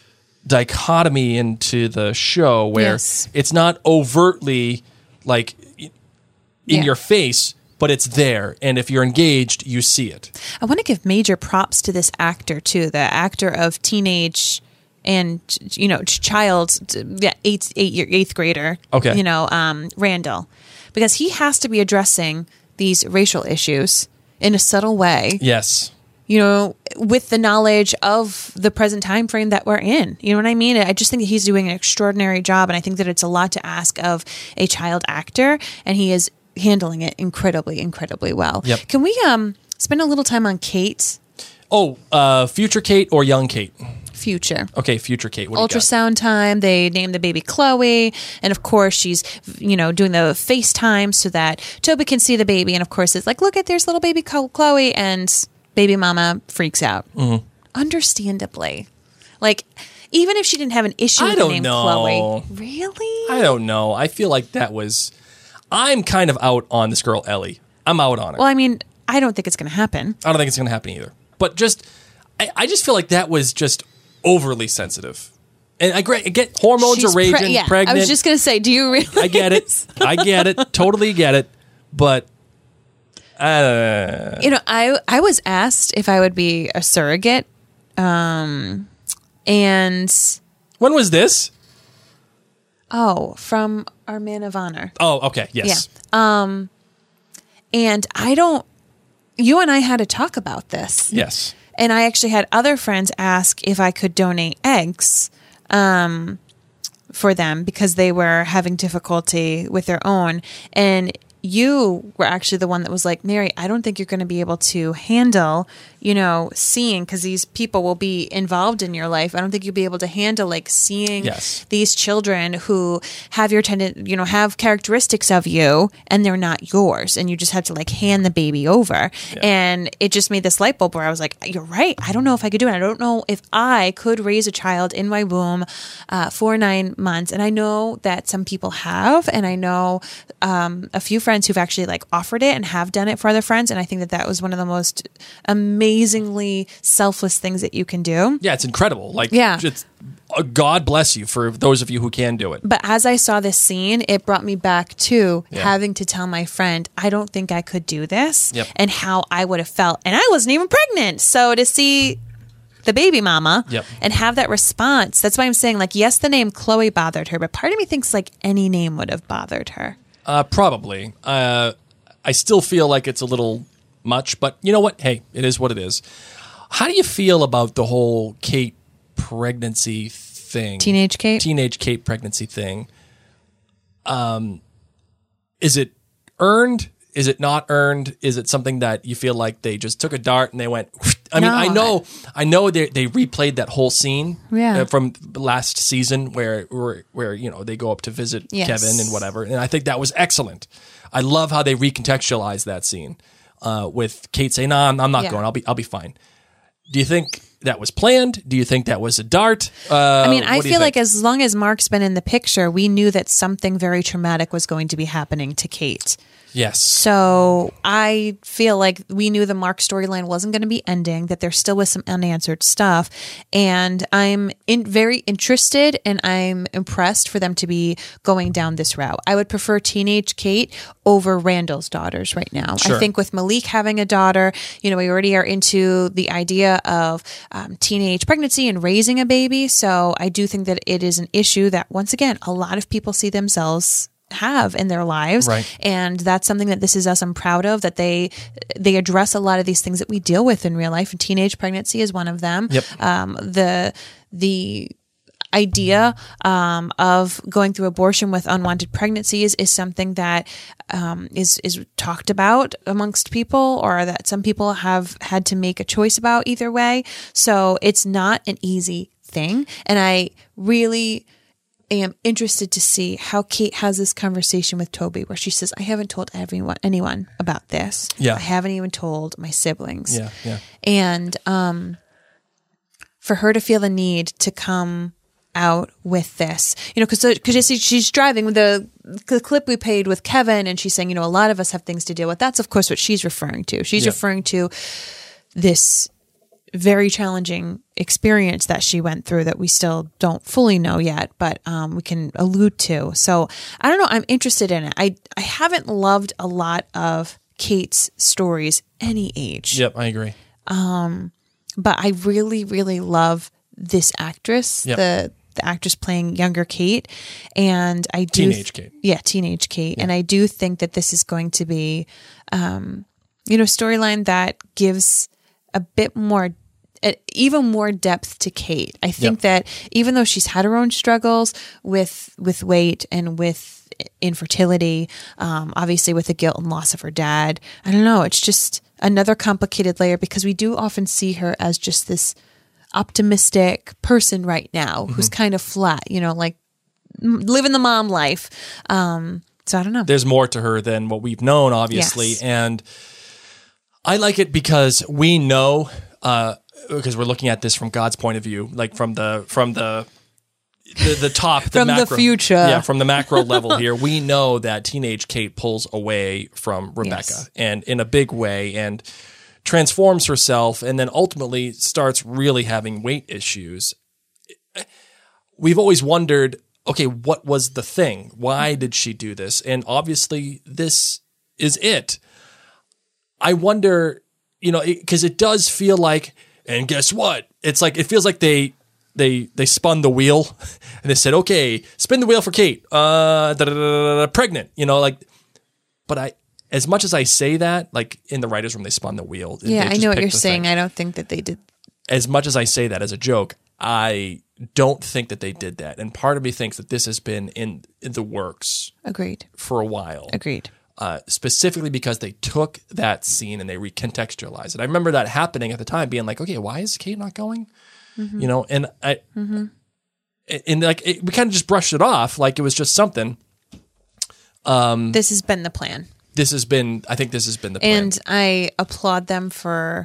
dichotomy into the show where it's not overtly like in your face, but it's there. And if you're engaged, you see it. I want to give major props to this actor too, the actor of teenage and child, eighth grader. Okay. Randall, because he has to be addressing these racial issues in a subtle way. Yes. With the knowledge of the present time frame that we're in. You know what I mean? I just think that he's doing an extraordinary job, and I think that it's a lot to ask of a child actor, and he is handling it incredibly, incredibly well. Yep. Can we spend a little time on Kate? Oh, future Kate or young Kate? Future. Okay, future Kate. What do you got? Ultrasound time. They named the baby Chloe. And of course, she's, doing the FaceTime so that Toby can see the baby. And of course, it's like, look at there's little baby Chloe. And baby mama freaks out. Mm-hmm. Understandably. Like, even if she didn't have an issue with the name Chloe. Really? I don't know. I feel like I'm kind of out on this girl, Ellie. I'm out on it. Well, I mean, I don't think it's going to happen. I don't think it's going to happen either. But I just feel like that was just overly sensitive. And I get hormones are raging, pregnant. I was just going to say, do you really? I get it. Totally get it. But I was asked if I would be a surrogate. And when was this? Oh, from our Man of Honor. Oh, okay. Yes. Yeah. And you and I had to talk about this. Yes. And I actually had other friends ask if I could donate eggs for them because they were having difficulty with their own. And you were actually the one that was like, Mary, I don't think you're going to be able to handle, seeing, because these people will be involved in your life. I don't think you'll be able to handle seeing these children who have have characteristics of you and they're not yours. And you just have to hand the baby over. Yeah. And it just made this light bulb where I was like, you're right. I don't know if I could do it. I don't know if I could raise a child in my womb for 9 months. And I know that some people have, and I know a few friends who've actually offered it and have done it for other friends. And I think that was one of the most amazingly selfless things that you can do. Yeah, it's incredible. God bless you for those of you who can do it. But as I saw this scene, it brought me back to having to tell my friend, I don't think I could do this, and how I would have felt. And I wasn't even pregnant. So to see the baby mama and have that response, that's why I'm saying, yes, the name Chloe bothered her, but part of me thinks any name would have bothered her. Probably. I still feel like it's a little much, but you know what? Hey, it is what it is. How do you feel about the whole Kate pregnancy thing? Teenage Kate pregnancy thing. Is it earned? Is it not earned? Is it something that you feel like they just took a dart and they went? I mean, I know they replayed that whole scene from last season where they go up to visit Kevin and whatever, and I think that was excellent. I love how they recontextualized that scene with Kate saying, "No, I'm not going. I'll be fine." Do you think that was planned? Do you think that was a dart? I mean, I feel like as long as Mark's been in the picture, we knew that something very traumatic was going to be happening to Kate. Yes. So I feel like we knew the Mark storyline wasn't going to be ending, that there still was some unanswered stuff. And I'm very interested and I'm impressed for them to be going down this route. I would prefer teenage Kate over Randall's daughters right now. Sure. I think with Malik having a daughter, we already are into the idea of teenage pregnancy and raising a baby. So I do think that it is an issue that, once again, a lot of people see themselves have in their lives. Right. And that's something that This Is Us I'm proud of, that they address a lot of these things that we deal with in real life, and teenage pregnancy is one of them. Yep. The idea of going through abortion with unwanted pregnancies is something that is talked about amongst people, or that some people have had to make a choice about either way. So it's not an easy thing. And I really am interested to see how Kate has this conversation with Toby, where she says, I haven't told anyone about this. Yeah. I haven't even told my siblings. Yeah. Yeah. And for her to feel the need to come out with this, because she's driving with the clip we played with Kevin, and she's saying, a lot of us have things to deal with. That's of course what she's referring to. She's referring to this very challenging experience that she went through that we still don't fully know yet, but we can allude to. So I don't know. I'm interested in it. I haven't loved a lot of Kate's stories any age. Yep, I agree. But I really, really love this actress, the actress playing younger Kate, and I do teenage Kate. Yeah, teenage Kate, and I do think that this is going to be, a storyline that gives a bit more, even more depth to Kate. I think that even though she's had her own struggles with weight and with infertility, obviously with the guilt and loss of her dad, I don't know, it's just another complicated layer, because we do often see her as just this optimistic person right now who's kind of flat, like living the mom life. So I don't know. There's more to her than what we've known, obviously. Yes. And I like it because we know, because we're looking at this from God's point of view, like from the top, from macro, the future. Yeah, from the macro level here, we know that teenage Kate pulls away from Rebecca and in a big way, and transforms herself, and then ultimately starts really having weight issues. We've always wondered, okay, what was the thing? Why did she do this? And obviously this is it. I wonder, because it does feel like, and guess what? It's like, it feels like they spun the wheel and they said, okay, spin the wheel for Kate, pregnant, but as much as I say that, like in the writer's room, they spun the wheel. Yeah, I know what you're saying. I don't think that they did. As much as I say that as a joke, I don't think that they did that. And part of me thinks that this has been in the works. Agreed. For a while. Agreed. Specifically because they took that scene and they recontextualized it. I remember that happening at the time, being like, okay, why is Kate not going? Mm-hmm. And I, and like, we kind of just brushed it off like it was just something. This has been the plan. I think this has been the plan. And I applaud them for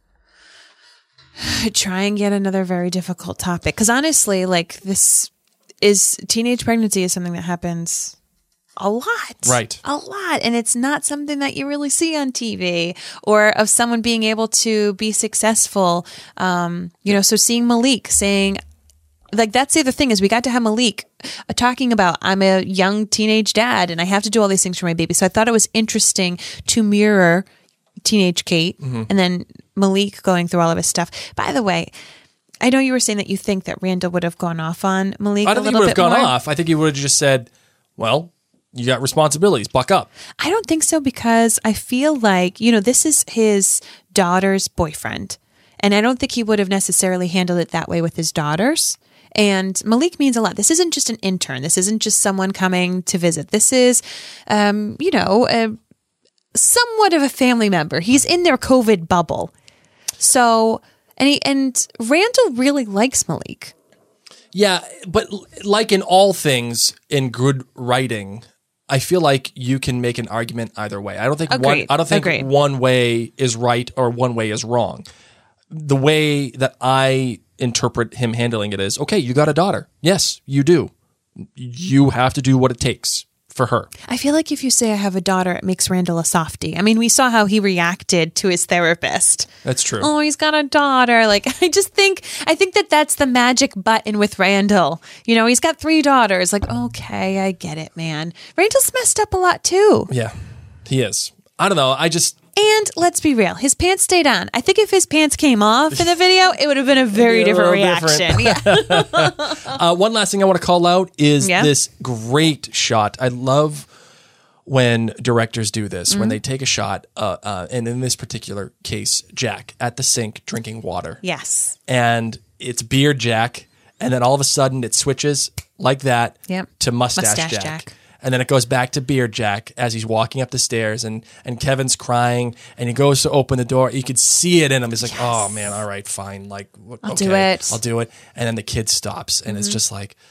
trying yet another very difficult topic. Because honestly, like, teenage pregnancy is something that happens a lot. Right. A lot. And it's not something that you really see on TV, or of someone being able to be successful. So seeing Malik saying, like, that's the other thing, is we got to have Malik talking about, I'm a young teenage dad and I have to do all these things for my baby. So I thought it was interesting to mirror teenage Kate and then Malik going through all of his stuff. By the way, I know you were saying that you think that Randall would have gone off on Malik. I don't think he would have gone off. I think he would have just said, well, you got responsibilities, buck up. I don't think so, because I feel like, this is his daughter's boyfriend. And I don't think he would have necessarily handled it that way with his daughters. And Malik means a lot. This isn't just an intern. This isn't just someone coming to visit. This is, a somewhat of a family member. He's in their COVID bubble. So, and Randall really likes Malik. Yeah, but like in all things in good writing, I feel like you can make an argument either way. I don't think one way is right or one way is wrong. The way that I interpret him handling it is, okay, you got a daughter. Yes, you do. You have to do what it takes for her. I feel like if you say I have a daughter, it makes Randall a softie. I mean, we saw how he reacted to his therapist. That's true. Oh, he's got a daughter. Like, I think that that's the magic button with Randall. You know, he's got 3 daughters. Like, okay, I get it, man. Randall's messed up a lot too. Yeah, he is. I don't know. And let's be real, his pants stayed on. I think if his pants came off in the video, it would have been a very different reaction. Yeah. One last thing I want to call out is this great shot. I love when directors do this, when they take a shot, and in this particular case, Jack at the sink drinking water. Yes. And it's Beard Jack, and then all of a sudden it switches like that to Mustache Jack. And then it goes back to Beard Jack as he's walking up the stairs, and Kevin's crying, and he goes to open the door. You could see it in him. He's like, oh, man, all right, fine. Like, I'll do it. And then the kid stops, and it's just like,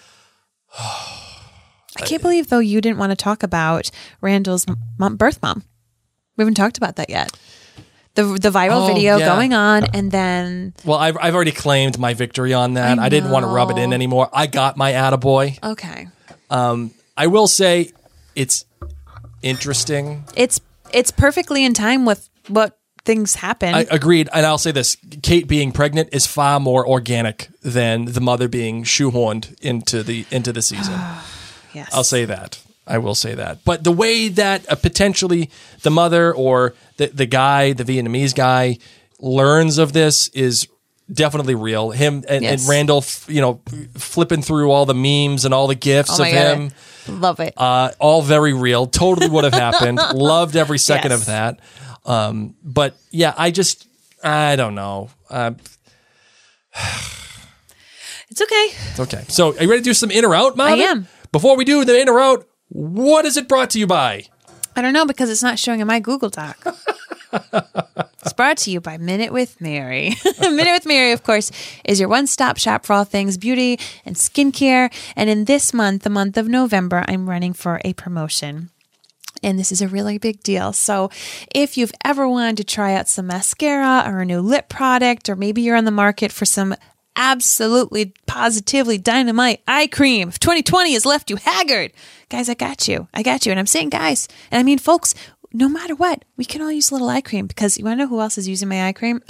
I can't believe, though, you didn't want to talk about Randall's birth mom. We haven't talked about that yet. The viral video going on, and then... Well, I've already claimed my victory on that. I didn't want to rub it in anymore. I got my attaboy. Okay. I will say it's interesting. It's perfectly in time with what things happen. I agreed. And I'll say this. Kate being pregnant is far more organic than the mother being shoehorned into the season. Yes. I'll say that. I will say that. But the way that potentially the mother or the guy, the Vietnamese guy, learns of this is definitely real. Him and Randall, flipping through all the memes and all the GIFs of him. Love it. All very real. Totally would have happened. Loved every second of that. But yeah, I don't know. It's okay. It's okay. So are you ready to do some in or out, Marvin? I am. Before we do the in or out, what is it brought to you by? I don't know, because it's not showing in my Google Doc. It's brought to you by Minute with Mary. Minute with Mary, of course, is your one-stop shop for all things beauty and skincare. And in this month, the month of November, I'm running for a promotion. And this is a really big deal. So if you've ever wanted to try out some mascara or a new lip product, or maybe you're on the market for some absolutely, positively dynamite eye cream, if 2020 has left you haggard, guys, I got you. And I'm saying guys, and I mean folks, no matter what, we can all use a little eye cream, because you want to know who else is using my eye cream?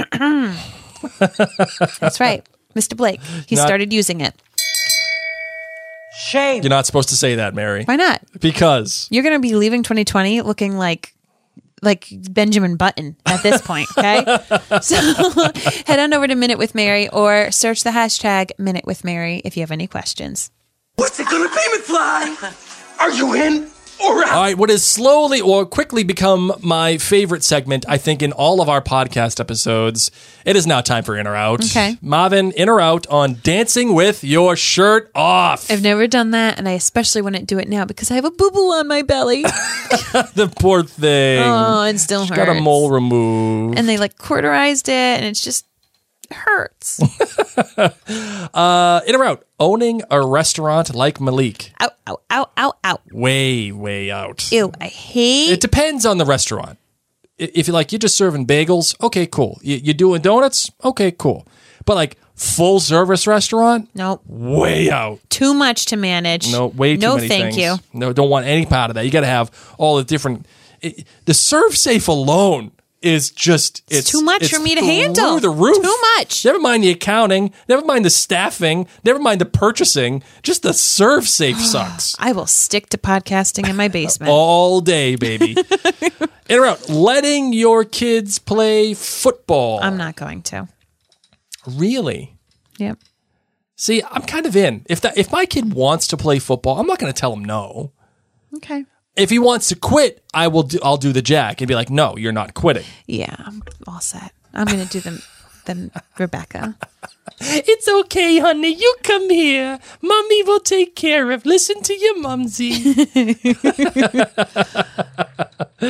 That's right, Mr. Blake. He started using it. Shame. You're not supposed to say that, Mary. Why not? Because you're going to be leaving 2020 looking like Benjamin Button at this point, okay? So head on over to Minute with Mary, or search the hashtag Minute with Mary if you have any questions. What's it gonna be, McFly? Are you in or out? All right, what has slowly or quickly become my favorite segment, I think, in all of our podcast episodes, it is now time for In or Out. Okay. Marvin, in or out on dancing with your shirt off. I've never done that, and I especially wouldn't do it now because I have a boo-boo on my belly. The poor thing. Oh, it still hurts. Got a mole removed. And they cauterized it, and it's just hurts. In or out, owning a restaurant like Malik. Ow, ow, ow, ow, ow. Way, way out. Ew, I hate. It depends on the restaurant. If you're you're just serving bagels, okay, cool. You're doing donuts, okay, cool. But full service restaurant? Nope. Way out. Too much to manage. No, way too many things. No, thank you. No, don't want any part of that. You got to have all the different. The serve safe alone is just it's too much for me to handle. Through the roof. Too much. Never mind the accounting. Never mind the staffing. Never mind the purchasing. Just the serve safe sucks. I will stick to podcasting in my basement all day, baby. In or out, letting your kids play football. I'm not going to. Really? Yep. See, I'm kind of in. If my kid wants to play football, I'm not going to tell him no. Okay. If he wants to quit, I'll do the Jack and be like, no, you're not quitting. Yeah, I'm all set. I'm going to do them Rebecca. It's okay, honey. You come here. Mommy will take care of. Listen to your mumsy.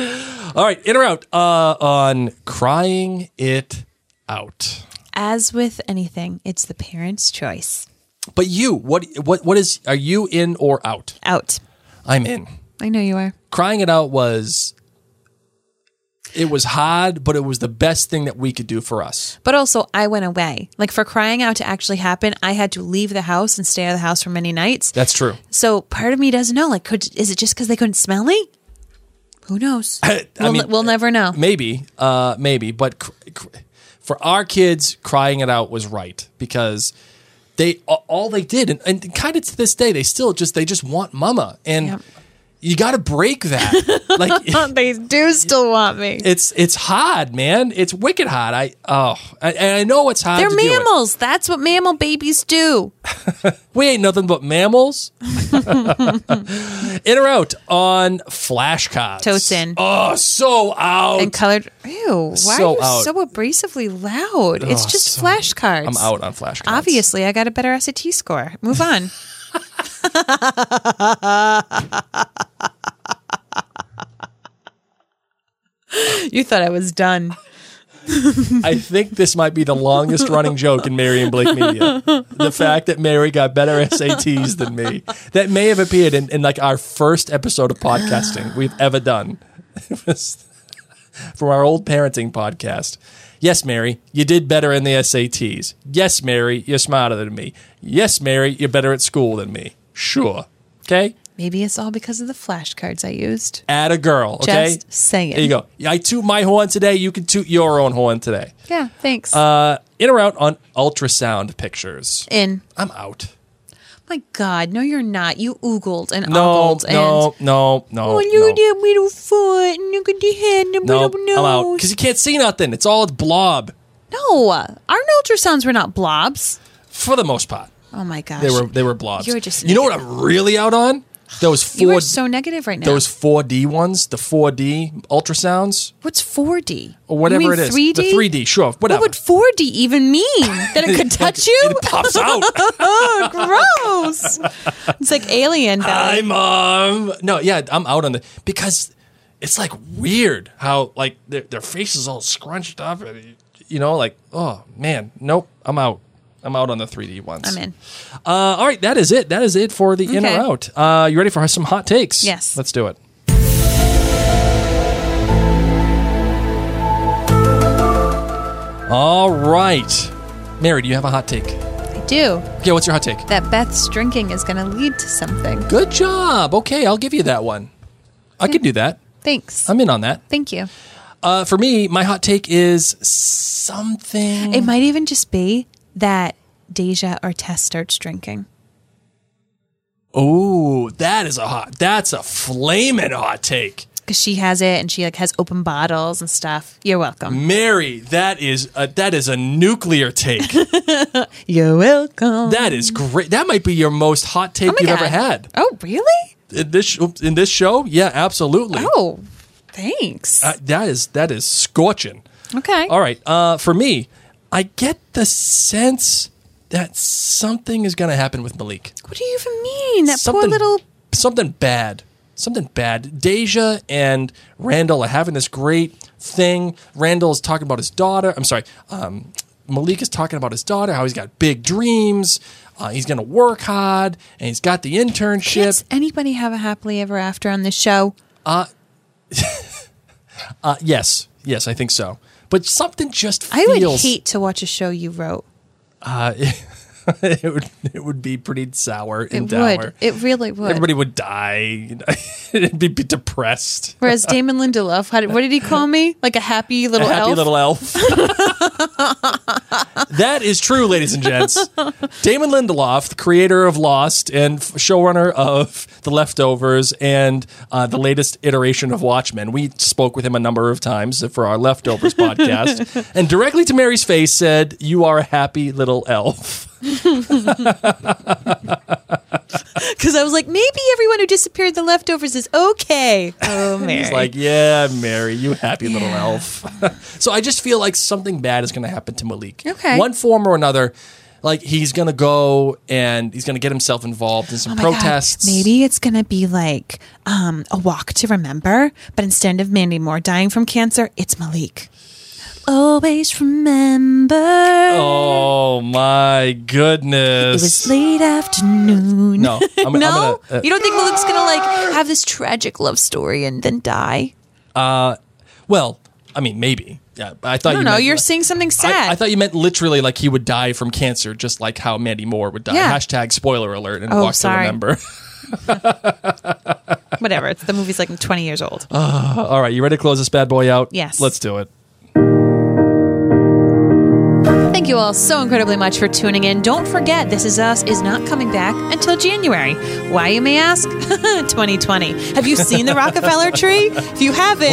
All right, in or out on crying it out. As with anything, it's the parent's choice. But you, what is? Are you in or out? Out. I'm in. I know you are. Crying it out was. It was hard, but it was the best thing that we could do for us. But also, I went away. Like, for crying out to actually happen, I had to leave the house and stay out of the house for many nights. That's true. So part of me doesn't know. Like, is it just because they couldn't smell me? Who knows? We'll never know. Maybe. But for our kids, crying it out was right because all they did, and kind of to this day, they just want mama. And Yep. You got to break that. Like they do still want me. It's hard, man. It's wicked hard. I know it's hard. They're to do it. mammals. That's what mammal babies do. We ain't nothing but mammals. In or out on flashcards. Totes in. Oh, so out. And colored. Ew. Why So are you out. so abrasively loud? It's just flashcards. I'm out on flashcards. Obviously, I got a better SAT score. Move on. You thought I was done. I think this might be the longest running joke in Mary and Blake Media. The fact that Mary got better SATs than me. That may have appeared in like our first episode of podcasting we've ever done. It was from our old parenting podcast. Yes, Mary, you did better in the SATs. Yes, Mary, you're smarter than me. Yes, Mary, you're better at school than me. Sure. Okay? Maybe it's all because of the flashcards I used. Add a girl, okay? Just saying. There you go. I toot my horn today. You can toot your own horn today. Yeah, thanks. In or out on ultrasound pictures? In. I'm out. My God, no, you're not. You oogled and No. ogled and. Oh, look at that little foot and look at the head and the No, little nose. I'm out. Because you can't see nothing. It's all blob. No, our ultrasounds were not blobs. For the most part. Oh my gosh. They were blobs. You're just You know what I'm really out on? Those You are 4 so negative right now. those 4D ones, the 4D ultrasounds, What's 4D? or whatever You mean it is. 3D? The 3D, sure, whatever. What would 4D even mean? That it could touch you? It pops out. Oh, gross. It's like Alien. Hi, Mom. No, yeah, I'm out on because it's like weird how like their face is all scrunched up. And, like, oh man, nope, I'm out. I'm out on the 3D ones. I'm in. All right, that is it. That is it for the in or out. You ready for some hot takes? Yes. Let's do it. All right. Mary, do you have a hot take? I do. Okay, what's your hot take? That Beth's drinking is going to lead to something. Good job. Okay, I'll give you that one. I can do that. Thanks. I'm in on that. Thank you. For me, my hot take is something. It might even just be that Deja or Tess starts drinking. Oh, that's a flaming hot take. Because she has it and she has open bottles and stuff. You're welcome. Mary, that is a nuclear take. You're welcome. That is great. That might be your most hot take you've ever had. Oh, really? In this show? Yeah, absolutely. Oh, thanks. That is scorching. Okay. All right. For me, I get the sense that something is going to happen with Malik. What do you even mean? That poor little... Something bad. Deja and Randall are having this great thing. Randall is talking about his daughter. I'm sorry. Malik is talking about his daughter, how he's got big dreams. He's going to work hard, and he's got the internship. Can't anybody have a happily ever after on this show? Yes, I think so. But something just I feels... would hate to watch a show you wrote. It would be pretty sour and dour. It really would. Everybody would die. It'd be depressed. Whereas Damon Lindelof, what did he call me? Like a happy little elf? A happy little elf. That is true, ladies and gents. Damon Lindelof, the creator of Lost and showrunner of The Leftovers and the latest iteration of Watchmen. We spoke with him a number of times for our Leftovers podcast. And directly to Mary's face said, "You are a happy little elf." Because I was like, maybe everyone who disappeared in The Leftovers is okay. Oh, Mary. He's like, yeah, Mary, you happy little elf. So I just feel like something bad is going to happen to Malik. Okay. One form or another. Like, he's going to go and he's going to get himself involved in some protests. God. Maybe it's going to be like a walk to remember, but instead of Mandy Moore dying from cancer, it's Malik. Always remember. Oh, my goodness. It was late afternoon. No. I'm no? gonna, you don't think Malik's going to like have this tragic love story and then die? Well, I mean, maybe. Yeah, I thought I don't know. You're seeing something sad. I thought you meant literally like he would die from cancer, just like how Mandy Moore would die. Yeah. Hashtag spoiler alert and walk to remember. Whatever. The movie's like 20 years old. All right. You ready to close this bad boy out? Yes. Let's do it. Thank you all so incredibly much for tuning in. Don't forget, This Is Us is not coming back until January. Why, you may ask? 2020. Have you seen the Rockefeller tree? If you haven't...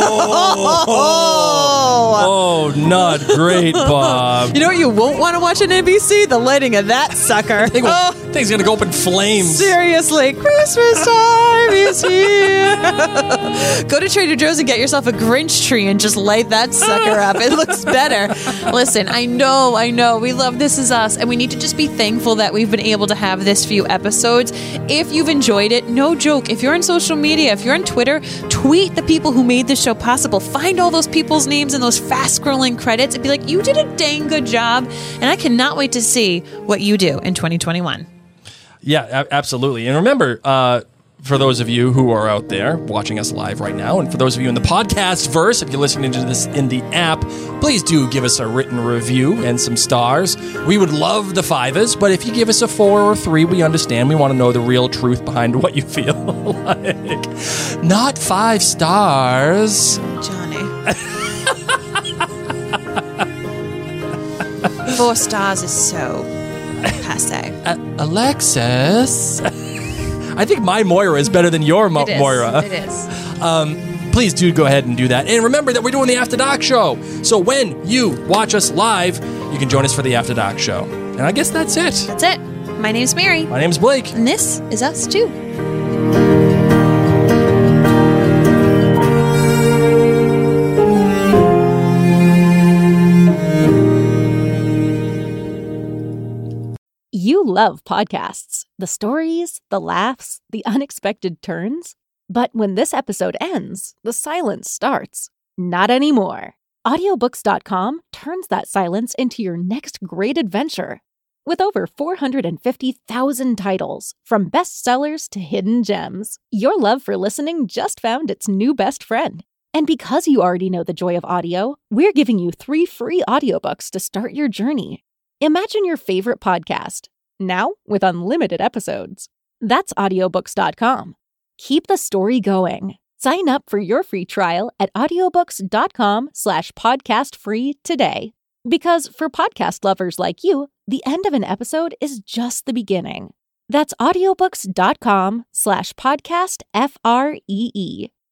Oh, not great, Bob. You know what you won't want to watch on NBC? The lighting of that sucker. Thing's going to go up in flames. Seriously, Christmas time is here. Go to Trader Joe's and get yourself a Grinch tree and just light that sucker up. It looks better. Listen, I know. We love This Is Us, and we need to just be thankful that we've been able to have this few episodes. If you've enjoyed it, no joke, if you're on social media, if you're on Twitter, tweet the people who made this show possible. Find all those people's names in those fast-scrolling credits and be like, you did a dang good job, and I cannot wait to see what you do in 2021. Yeah, absolutely. And remember, for those of you who are out there watching us live right now, and for those of you in the podcast verse, if you're listening to this in the app, please do give us a written review and some stars. We would love the 5s, but if you give us a 4 or 3, we understand. We want to know the real truth behind what you feel like. Not 5 stars. Johnny. 4 stars is so passe. Alexis. I think my Moira is better than your Moira. It is. Please do go ahead and do that. And remember that we're doing the After Dark show. So when you watch us live, you can join us for the After Dark show. And I guess that's it. That's it. My name's Mary. My name's Blake. And this is Us Too. You love podcasts, the stories, the laughs, the unexpected turns. But when this episode ends, the silence starts. Not anymore. Audiobooks.com turns that silence into your next great adventure. With over 450,000 titles, from bestsellers to hidden gems, your love for listening just found its new best friend. And because you already know the joy of audio, we're giving you 3 free audiobooks to start your journey. Imagine your favorite podcast, now with unlimited episodes. That's audiobooks.com. Keep the story going. Sign up for your free trial at audiobooks.com/podcastfree today. Because for podcast lovers like you, the end of an episode is just the beginning. That's audiobooks.com/podcastfree.